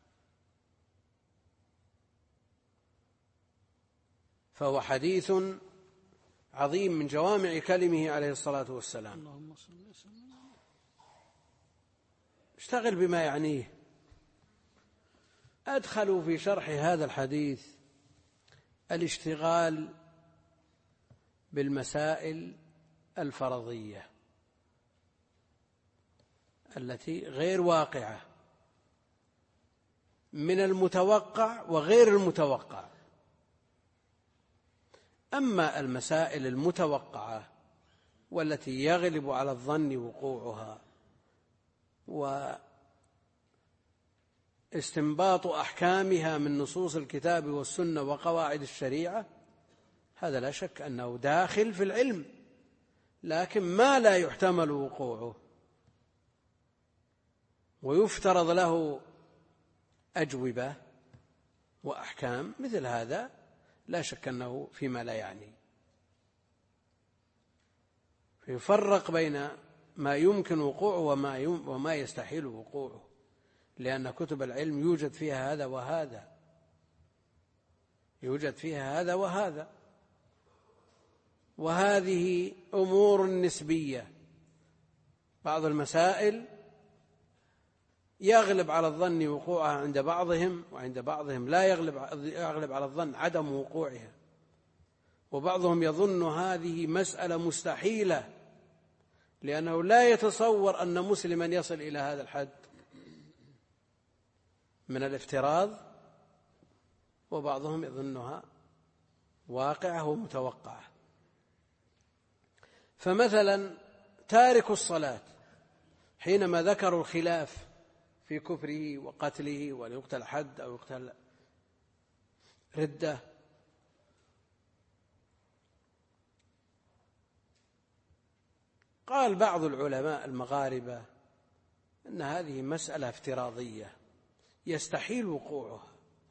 فهو حديث عظيم من جوامع كلمه عليه الصلاة والسلام. اشتغل بما يعنيه. أدخلوا في شرح هذا الحديث الاشتغال بالمسائل الفرضية التي غير واقعة، من المتوقع وغير المتوقع. أما المسائل المتوقعة والتي يغلب على الظن وقوعها، واستنباط أحكامها من نصوص الكتاب والسنة وقواعد الشريعة، هذا لا شك أنه داخل في العلم، لكن ما لا يحتمل وقوعه ويفترض له أجوبة وأحكام، مثل هذا لا شك أنه فيما لا يعني. فيفرق بين ما يمكن وقوعه وما يستحيل وقوعه، لأن كتب العلم يوجد فيها هذا وهذا، يوجد فيها هذا وهذا، وهذه أمور نسبية. بعض المسائل يغلب على الظن وقوعها عند بعضهم، وعند بعضهم لا يغلب على الظن عدم وقوعها، وبعضهم يظن هذه مسألة مستحيلة لأنه لا يتصور أن مسلما يصل إلى هذا الحد من الافتراض، وبعضهم يظنها واقعة ومتوقعة. فمثلا تارك الصلاة حينما ذكروا الخلاف في كفره وقتله وليقتل حد أو يقتل ردة، قال بعض العلماء المغاربة أن هذه مسألة افتراضية يستحيل وقوعها.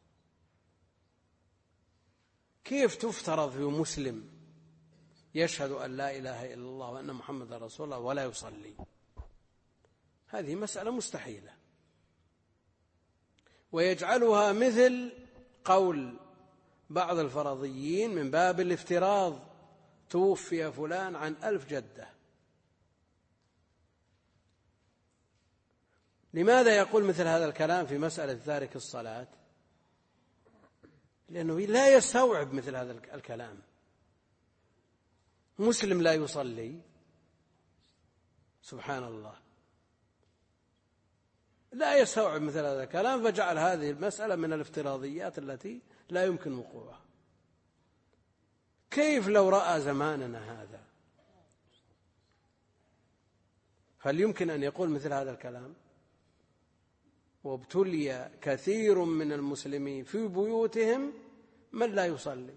كيف تفترض في مسلم يشهد أن لا إله إلا الله وأن محمد رسول الله ولا يصلي؟ هذه مسألة مستحيلة، ويجعلها مثل قول بعض الفرضيين من باب الافتراض: توفي فلان عن 1000 جدة. لماذا يقول مثل هذا الكلام في مسألة تارك الصلاة؟ لأنه لا يستوعب مثل هذا الكلام. مسلم لا يصلي، سبحان الله، لا يستوعب مثل هذا الكلام، فجعل هذه المسألة من الافتراضيات التي لا يمكن وقوعها. كيف لو رأى زماننا هذا؟ هل يمكن أن يقول مثل هذا الكلام؟ وابتلي كثير من المسلمين في بيوتهم من لا يصلي،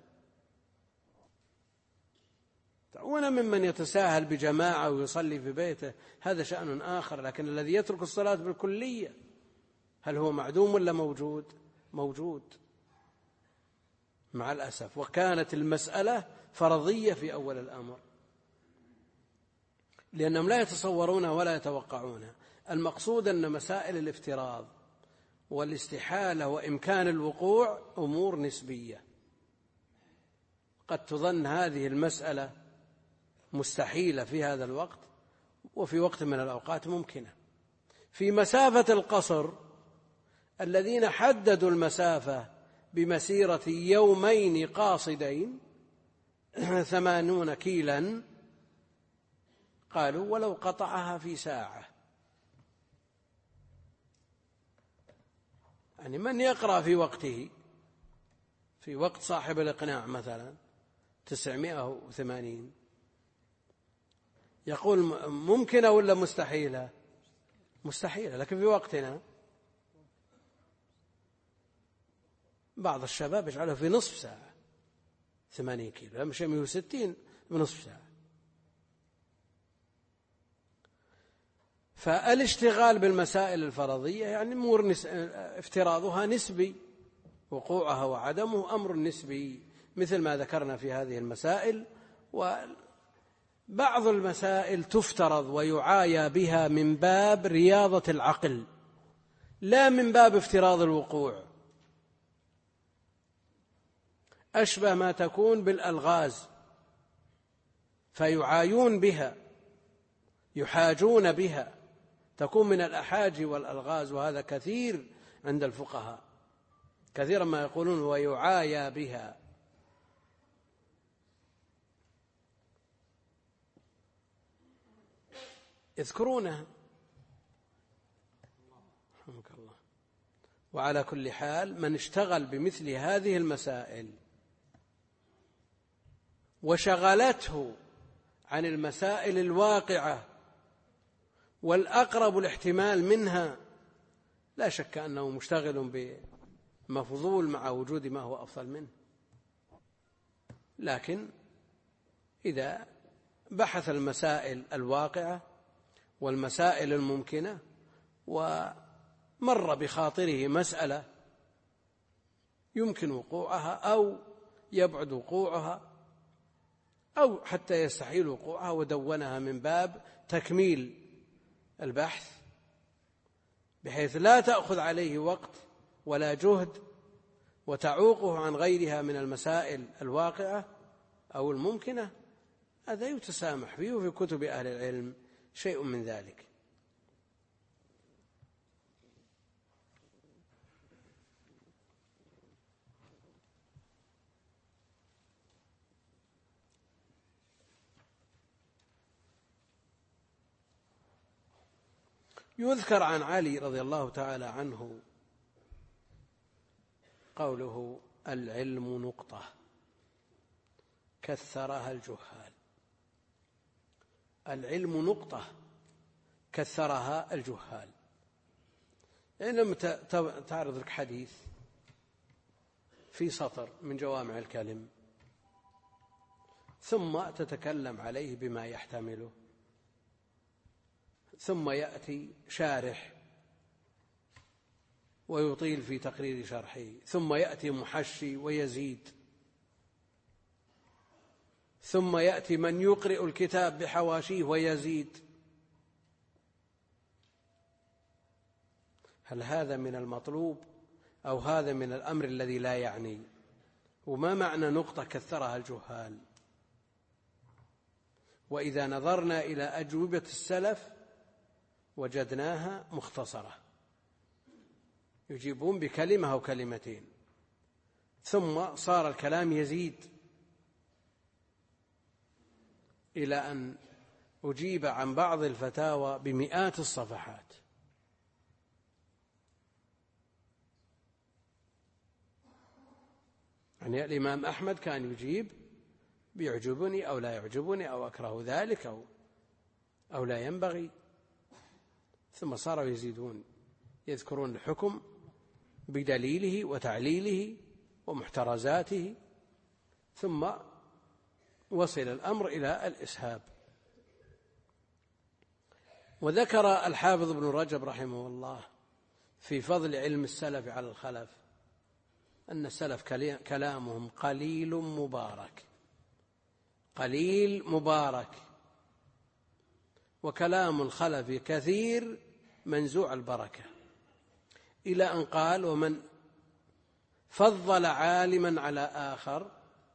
تعون ممن يتساهل بجماعة ويصلي في بيته، هذا شأن آخر، لكن الذي يترك الصلاة بالكلية هل هو معدوم ولا موجود؟ موجود مع الأسف. وكانت المسألة فرضية في أول الأمر لأنهم لا يتصورونها ولا يتوقعونها. المقصود أن مسائل الافتراض والاستحالة وإمكان الوقوع أمور نسبية، قد تظن هذه المسألة مستحيلة في هذا الوقت، وفي وقت من الأوقات ممكنة. في مسافة القصر الذين حددوا المسافة بمسيرة يومين قاصدين 80 كيلا، قالوا ولو قطعها في ساعة. يعني من يقرأ في وقته، في وقت صاحب الإقناع مثلا 980، يقول ممكنة ولا مستحيلة؟ مستحيلة. لكن في وقتنا بعض الشباب يجعله في نصف ساعة 80 كيلو، يمشي 160 بنصف ساعة. فالاشتغال بالمسائل الفرضية يعني أمور افتراضها نسبي، وقوعها وعدمه أمر نسبي، مثل ما ذكرنا في هذه المسائل. وبعض المسائل تفترض ويعايى بها من باب رياضة العقل لا من باب افتراض الوقوع، أشبه ما تكون بالألغاز، فيعايون بها، يحاجون بها، تكون من الأحاجي والألغاز، وهذا كثير عند الفقهاء، كثيرا ما يقولون ويعايى بها. يذكرونها، رحمك الله. وعلى كل حال من اشتغل بمثل هذه المسائل وشغلته عن المسائل الواقعة والأقرب الاحتمال منها، لا شك أنه مشتغل بمفضول مع وجود ما هو أفضل منه. لكن إذا بحث المسائل الواقعة والمسائل الممكنة ومر بخاطره مسألة يمكن وقوعها أو يبعد وقوعها أو حتى يستحيل وقوعها ودونها من باب تكميل البحث بحيث لا تأخذ عليه وقت ولا جهد وتعوقه عن غيرها من المسائل الواقعة أو الممكنة، هذا يتسامح فيه، وفي كتب أهل العلم شيء من ذلك. يذكر عن علي رضي الله تعالى عنه قوله: العلم نقطة كثرها الجهال. العلم نقطة كثرها الجهال. يعني لما تعرض لك حديث في سطر من جوامع الكلم ثم تتكلم عليه بما يحتمله، ثم يأتي شارح ويطيل في تقرير شرحه، ثم يأتي محشي ويزيد، ثم يأتي من يقرئ الكتاب بحواشيه ويزيد. هل هذا من المطلوب أو هذا من الأمر الذي لا يعني؟ وما معنى نقطة كثرها الجهال؟ وإذا نظرنا إلى أجوبة السلف وجدناها مختصرة، يجيبون بكلمة أو كلمتين، ثم صار الكلام يزيد إلى أن أجيب عن بعض الفتاوى بمئات الصفحات. يعني الإمام أحمد كان يجيب بيعجبني أو لا يعجبني أو أكره ذلك أو لا ينبغي، ثم صاروا يزيدون، يذكرون الحكم بدليله وتعليله ومحترزاته، ثم وصل الأمر إلى الإسهاب. وذكر الحافظ ابن رجب رحمه الله في فضل علم السلف على الخلف أن السلف كلامهم قليل مبارك، قليل مبارك، وكلام الخلف كثير منزوع البركة، إلى أن قال: ومن فضل عالما على آخر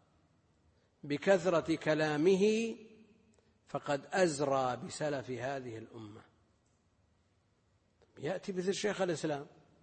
بكثرة كلامه فقد أزرى بسلف هذه الأمة. يأتي مثل شيخ الإسلام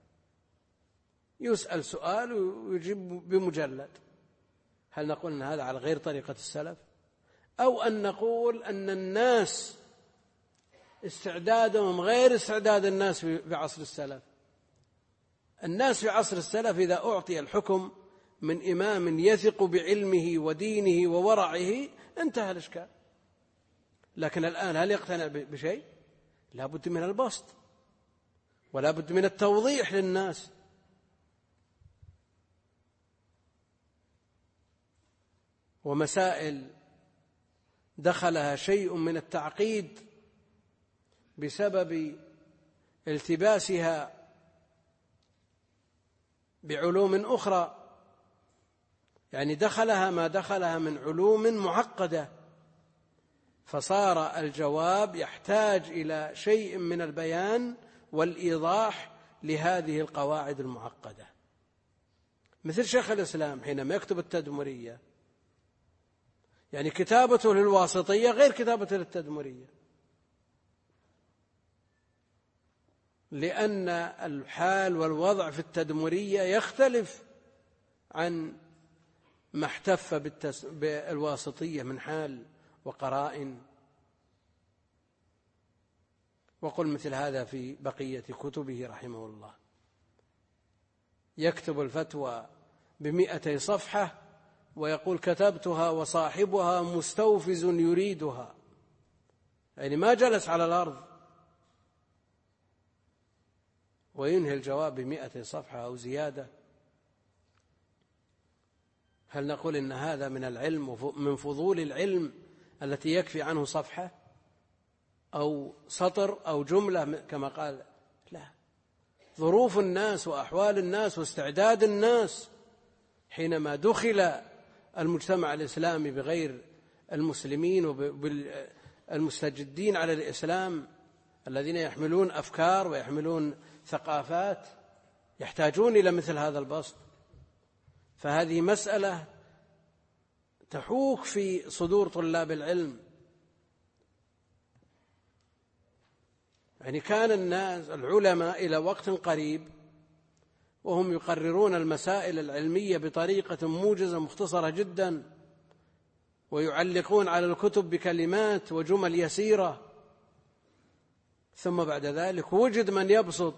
يسأل سؤال ويجيب بمجلد. هل نقول أن هذا على غير طريقة السلف، أو أن نقول أن الناس استعدادهم غير استعداد الناس في عصر السلف؟ الناس في عصر السلف إذا أعطي الحكم من إمام يثق بعلمه ودينه وورعه انتهى الإشكال. لكن الآن هل يقتنع بشيء؟ لا بد من البسط ولا بد من التوضيح للناس. ومسائل دخلها شيء من التعقيد بسبب التباسها بعلوم أخرى، يعني دخلها ما دخلها من علوم معقدة، فصار الجواب يحتاج إلى شيء من البيان والإيضاح لهذه القواعد المعقدة. مثل شيخ الإسلام حينما يكتب التدمرية، يعني كتابته للواسطية غير كتابته للتدمرية، لأن الحال والوضع في التدمرية يختلف عن ما احتف بالواسطية من حال وقرائن. وقل مثل هذا في بقية كتبه رحمه الله، يكتب الفتوى ب200 صفحة ويقول: كتبتها وصاحبها مستوفز يريدها. يعني ما جلس على الأرض وينهي الجواب ب100 صفحة أو زيادة. هل نقول إن هذا من العلم من فضول العلم التي يكفي عنه صفحة أو سطر أو جملة كما قال؟ لا، ظروف الناس وأحوال الناس واستعداد الناس حينما دخل المجتمع الإسلامي بغير المسلمين وبالمستجدين على الإسلام الذين يحملون أفكار ويحملون ثقافات يحتاجون إلى مثل هذا البسط. فهذه مسألة تحوك في صدور طلاب العلم. يعني كان الناس العلماء إلى وقت قريب وهم يقررون المسائل العلمية بطريقة موجزة مختصرة جدا، ويعلقون على الكتب بكلمات وجمل يسيرة، ثم بعد ذلك وجد من يبسط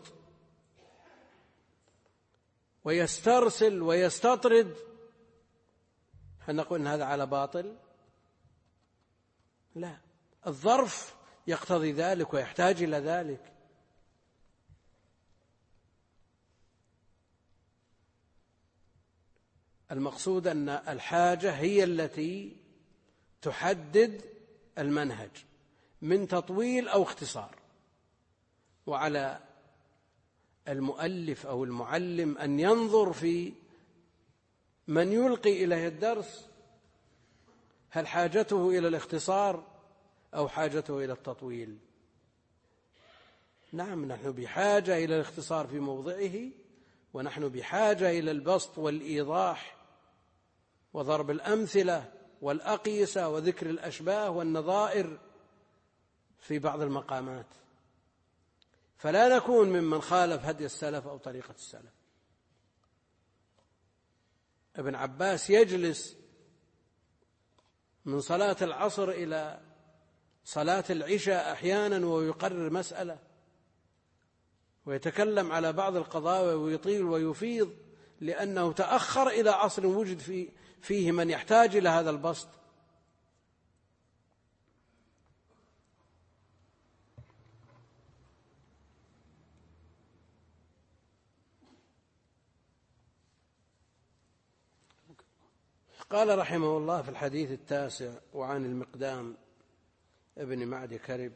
ويسترسل ويستطرد. هل نقول إن هذا على باطل؟ لا، الظرف يقتضي ذلك ويحتاج إلى ذلك. المقصود أن الحاجة هي التي تحدد المنهج من تطويل أو اختصار، وعلى المؤلف أو المعلم أن ينظر في من يلقي إليه الدرس، هل حاجته إلى الاختصار أو حاجته إلى التطويل؟ نعم، نحن بحاجة إلى الاختصار في موضعه، ونحن بحاجة إلى البسط والإيضاح وضرب الأمثلة والأقيسة وذكر الأشباه والنظائر في بعض المقامات، فلا نكون ممن خالف هدي السلف أو طريقة السلف. ابن عباس يجلس من صلاة العصر إلى صلاة العشاء أحيانا ويقرر مسألة ويتكلم على بعض القضايا ويطيل ويفيض، لأنه تأخر إلى عصر وجد فيه من يحتاج إلى هذا البسط. قال رحمه الله في الحديث 9 وعن المقدام ابن معد كرب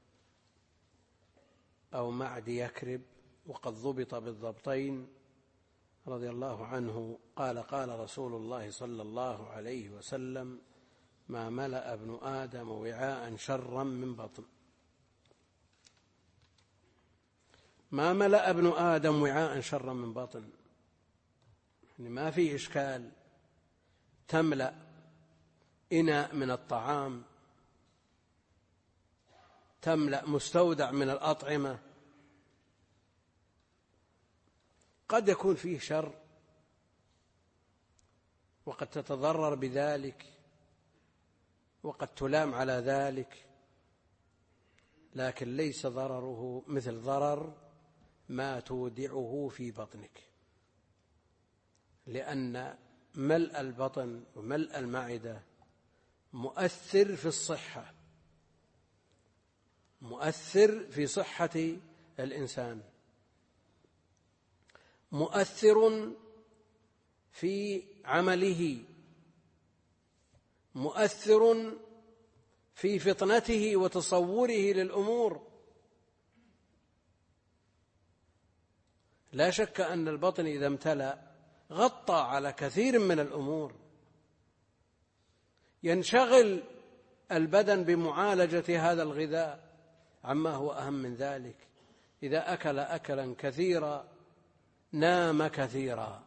أو معد يكرب وقد ضبط بالضبطين رضي الله عنه قال قال رسول الله صلى الله عليه وسلم: ما ملأ ابن آدم وعاء شرا من بطن. ما ملأ ابن آدم وعاء شرا من بطن، يعني ما في إشكال تملأ إناء من الطعام، تملأ مستودع من الأطعمة، قد يكون فيه شر وقد تتضرر بذلك وقد تلام على ذلك، لكن ليس ضرره مثل ضرر ما تودعه في بطنك، لأن ملء البطن وملء المعدة مؤثر في الصحة، مؤثر في صحة الإنسان، مؤثر في عمله، مؤثر في فطنته وتصوره للأمور. لا شك أن البطن إذا امتلأ غطى على كثير من الأمور، ينشغل البدن بمعالجة هذا الغذاء عما هو أهم من ذلك. إذا أكل أكلا كثيرا نام كثيرا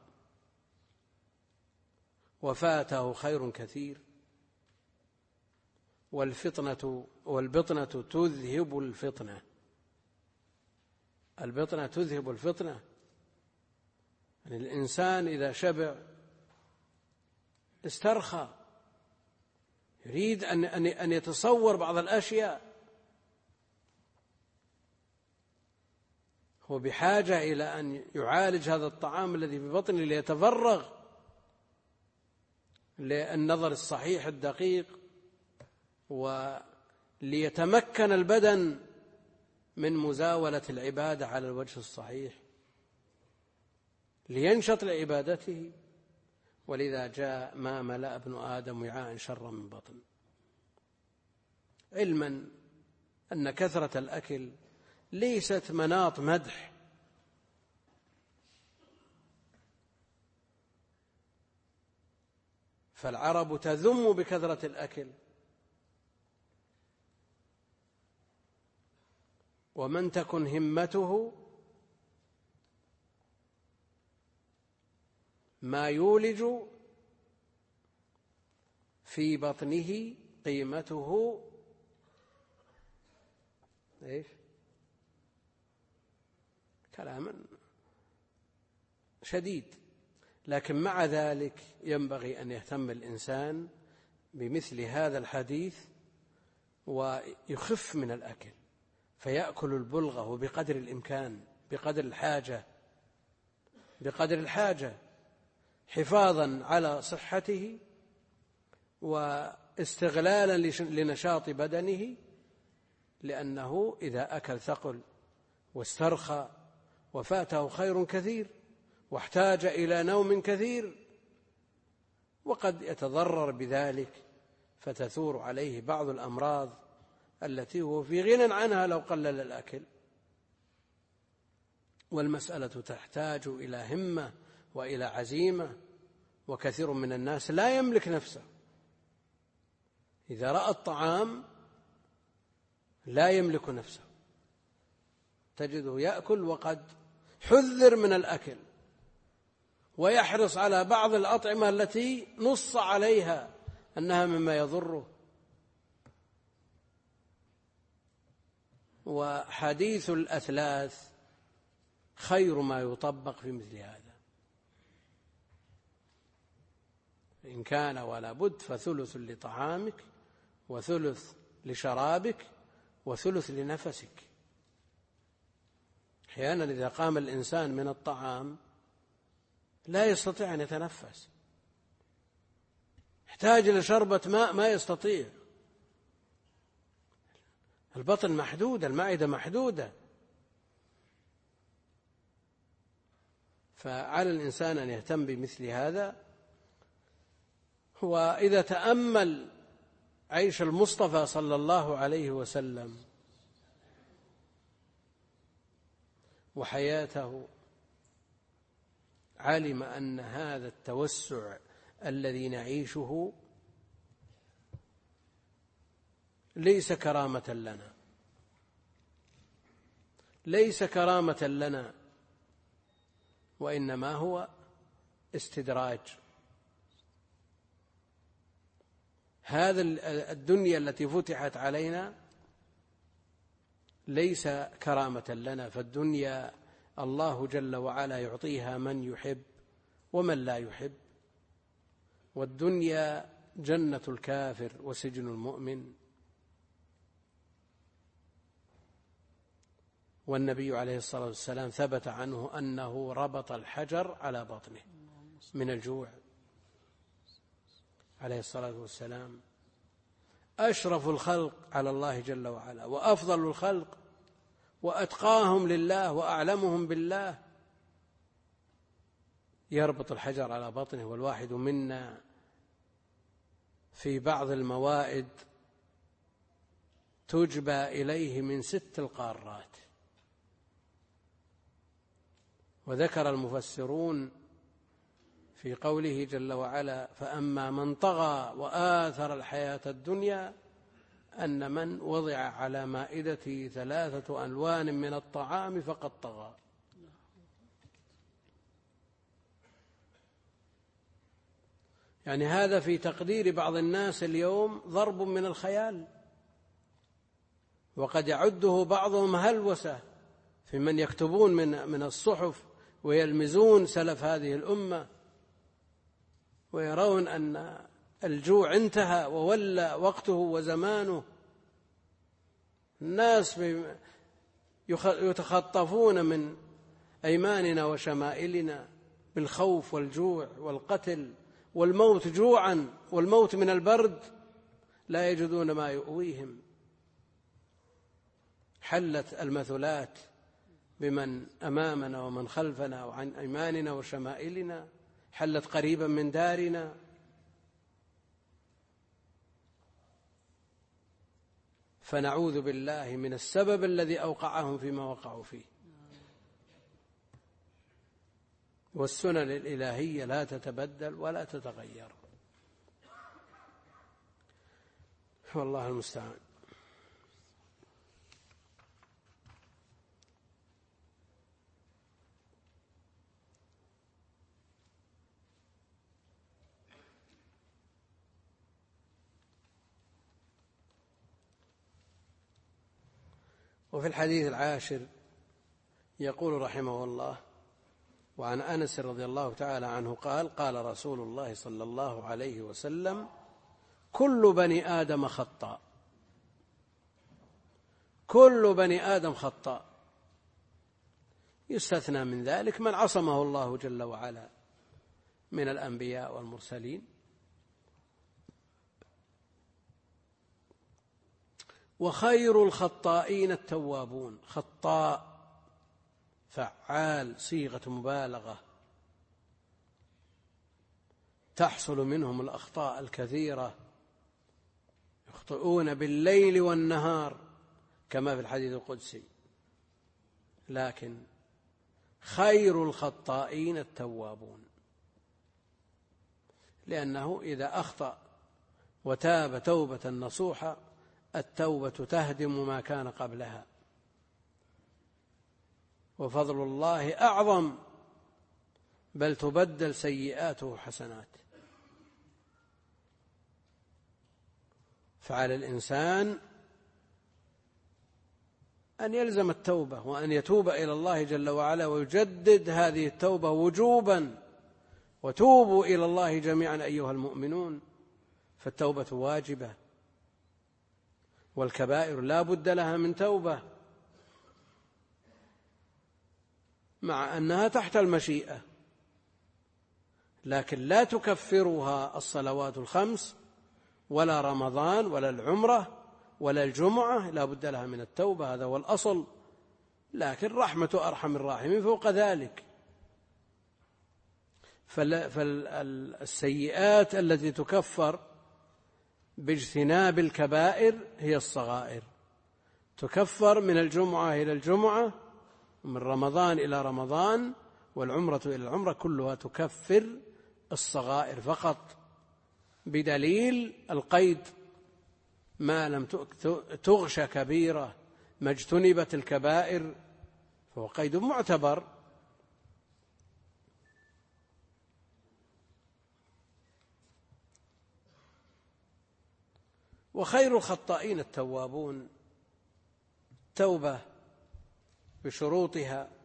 وفاته خير كثير. والبطنة تذهب الفطنة، البطنة تذهب الفطنة. يعني الإنسان إذا شبع استرخى، يريد أن يتصور بعض الأشياء، هو بحاجة إلى أن يعالج هذا الطعام الذي في بطنه ليتفرغ للنظر الصحيح الدقيق ليتمكن البدن من مزاولة العبادة على الوجه الصحيح، لينشط لعبادته. ولذا جاء ما ملأ ابن آدم وعاء شرا من بطن، علما أن كثرة الأكل ليست مناط مدح، فالعرب تذم بكثرة الأكل، ومن تكن همته ما يولج في بطنه قيمته ايش؟ كلام شديد. لكن مع ذلك ينبغي أن يهتم الإنسان بمثل هذا الحديث ويخف من الأكل، فيأكل البلغة بقدر الإمكان، بقدر الحاجة حفاظا على صحته واستغلالا لنشاط بدنه، لأنه إذا أكل ثقل واسترخى وفاته خير كثير واحتاج إلى نوم كثير، وقد يتضرر بذلك فتثور عليه بعض الأمراض التي هو في غنى عنها لو قلل الأكل. والمسألة تحتاج إلى همة وإلى عزيمة، وكثير من الناس لا يملك نفسه، إذا رأى الطعام لا يملك نفسه، تجده يأكل وقد حذر من الأكل، ويحرص على بعض الأطعمة التي نص عليها أنها مما يضره. وحديث الأثلاث خير ما يطبق في مثل هذا، إن كان ولا بد فثلث لطعامك وثلث لشرابك وثلث لنفسك. أحيانا إذا قام الإنسان من الطعام لا يستطيع أن يتنفس، يحتاج إلى شربة ماء ما يستطيع، البطن محدودة، المعدة محدودة. فعلى الإنسان أن يهتم بمثل هذا. وإذا تأمل عيش المصطفى صلى الله عليه وسلم وحياته، علم أن هذا التوسع الذي نعيشه ليس كرامة لنا، ليس كرامة لنا، وإنما هو استدراج. هذا الدنيا التي فتحت علينا ليس كرامة لنا، فالدنيا الله جل وعلا يعطيها من يحب ومن لا يحب، والدنيا جنة الكافر وسجن المؤمن. والنبي عليه الصلاة والسلام ثبت عنه أنه ربط الحجر على بطنه من الجوع عليه الصلاة والسلام. أشرف الخلق على الله جل وعلا وأفضل الخلق وأتقاهم لله وأعلمهم بالله يربط الحجر على بطنه. والواحد منا في بعض الموائد تجبى إليه من 6 القارات. وذكر المفسرون في قوله جل وعلا: فأما من طغى وآثر الحياة الدنيا، أن من وضع على مائدته 3 ألوان من الطعام فقد طغى. يعني هذا في تقدير بعض الناس اليوم ضرب من الخيال، وقد يعده بعضهم هلوسة في من يكتبون من الصحف ويلمزون سلف هذه الأمة، ويرون أن الجوع انتهى وولى وقته وزمانه. الناس يتخطفون من أيماننا وشمائلنا بالخوف والجوع والقتل والموت جوعا والموت من البرد، لا يجدون ما يؤويهم. حلت المثلات بمن أمامنا ومن خلفنا وعن أيماننا وشمائلنا، حلت قريبا من دارنا. فنعوذ بالله من السبب الذي أوقعهم فيما وقعوا فيه. والسنن الإلهية لا تتبدل ولا تتغير، والله المستعان. وفي الحديث العاشر يقول رحمه الله: وعن أنس رضي الله تعالى عنه قال: قال رسول الله صلى الله عليه وسلم: كل بني آدم خطاء، كل بني آدم خطاء، يستثنى من ذلك من عصمه الله جل وعلا من الأنبياء والمرسلين. وخير الخطائين التوابون. خطاء فعال، صيغة مبالغة، تحصل منهم الأخطاء الكثيرة، يخطئون بالليل والنهار كما في الحديث القدسي. لكن خير الخطائين التوابون، لأنه إذا أخطأ وتاب توبة نصوحة التوبة تهدم ما كان قبلها، وفضل الله أعظم، بل تبدل سيئاته حسنات. فعلى الإنسان أن يلزم التوبة وأن يتوب إلى الله جل وعلا ويجدد هذه التوبة وجوبا. وتوبوا إلى الله جميعا أيها المؤمنون، فالتوبة واجبة، والكبائر لا بد لها من توبة، مع أنها تحت المشيئة، لكن لا تكفرها الصلوات الخمس ولا رمضان ولا العمرة ولا الجمعة، لا بد لها من التوبة، هذا هو الأصل. لكن رحمة أرحم الراحمين فوق ذلك. فالسيئات التي تكفر باجتناب الكبائر هي الصغائر، تكفر من الجمعة إلى الجمعة، ومن رمضان إلى رمضان، والعمرة إلى العمرة، كلها تكفر الصغائر فقط، بدليل القيد: ما لم تغش كبيرة ما اجتنبت الكبائر، فهو قيد معتبر. وخير الخطائين التوابون. توبة بشروطها: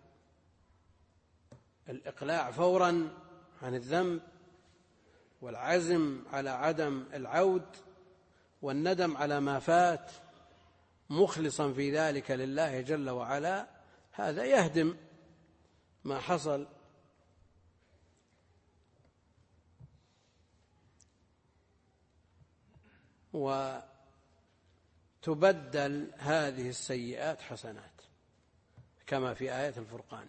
الإقلاع فورا عن الذنب، والعزم على عدم العود، والندم على ما فات، مخلصا في ذلك لله جل وعلا، هذا يهدم ما حصل. وتبدل هذه السيئات حسنات كما في آية الفرقان.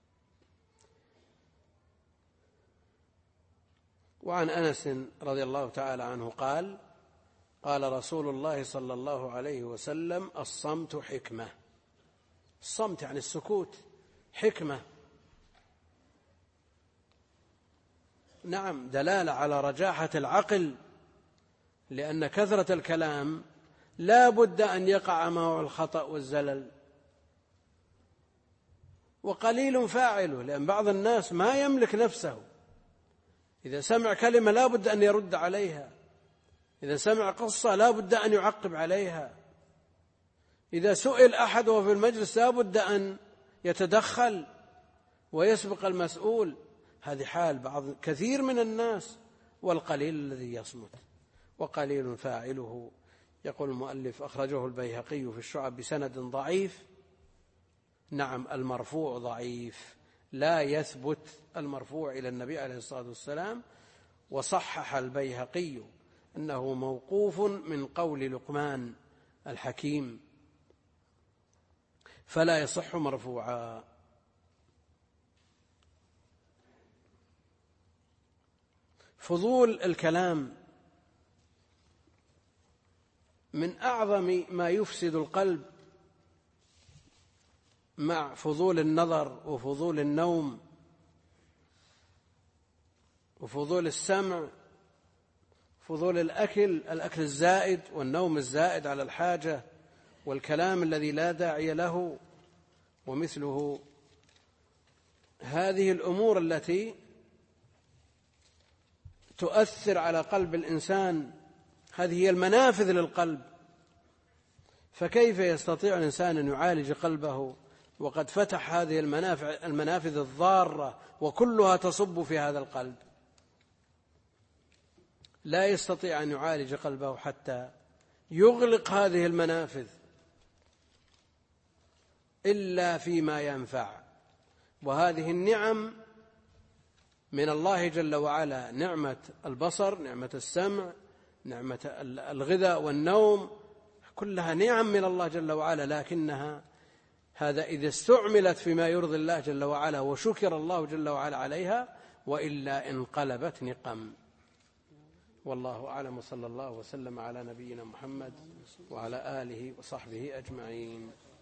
وعن أنس رضي الله تعالى عنه قال: قال رسول الله صلى الله عليه وسلم: الصمت حكمة. الصمت يعني السكوت، حكمة. نعم، دلالة على رجاحة العقل، لأن كثرة الكلام لا بد أن يقع معه الخطأ والزلل، وقليل فاعله، لأن بعض الناس ما يملك نفسه، إذا سمع كلمة لا بد أن يرد عليها، إذا سمع قصة لا بد أن يعقب عليها، إذا سئل أحد وهو في المجلس لا بد أن يتدخل ويسبق المسؤول. هذه حال كثير من الناس، والقليل الذي يصمت، وقليل فاعله. يقول المؤلف: أخرجه البيهقي في الشعب بسند ضعيف. نعم، المرفوع ضعيف، لا يثبت المرفوع إلى النبي عليه الصلاة والسلام. وصحح البيهقي أنه موقوف من قول لقمان الحكيم. فلا يصح مرفوعا. فضول الكلام من أعظم ما يفسد القلب، مع فضول النظر وفضول النوم وفضول السمع، فضول الأكل الزائد والنوم الزائد على الحاجة، والكلام الذي لا داعي له ومثله. هذه الأمور التي تؤثر على قلب الإنسان، هذه هي المنافذ للقلب. فكيف يستطيع الإنسان أن يعالج قلبه وقد فتح هذه المنافذ الضارة وكلها تصب في هذا القلب؟ لا يستطيع أن يعالج قلبه حتى يغلق هذه المنافذ إلا فيما ينفع. وهذه النعم من الله جل وعلا، نعمة البصر، نعمة السمع، نعمة الغذاء والنوم، كلها نعم من الله جل وعلا، لكنها هذا إذا استعملت فيما يرضي الله جل وعلا وشكر الله جل وعلا عليها، وإلا انقلبت نقم. والله أعلم، صلى الله وسلم على نبينا محمد وعلى آله وصحبه أجمعين.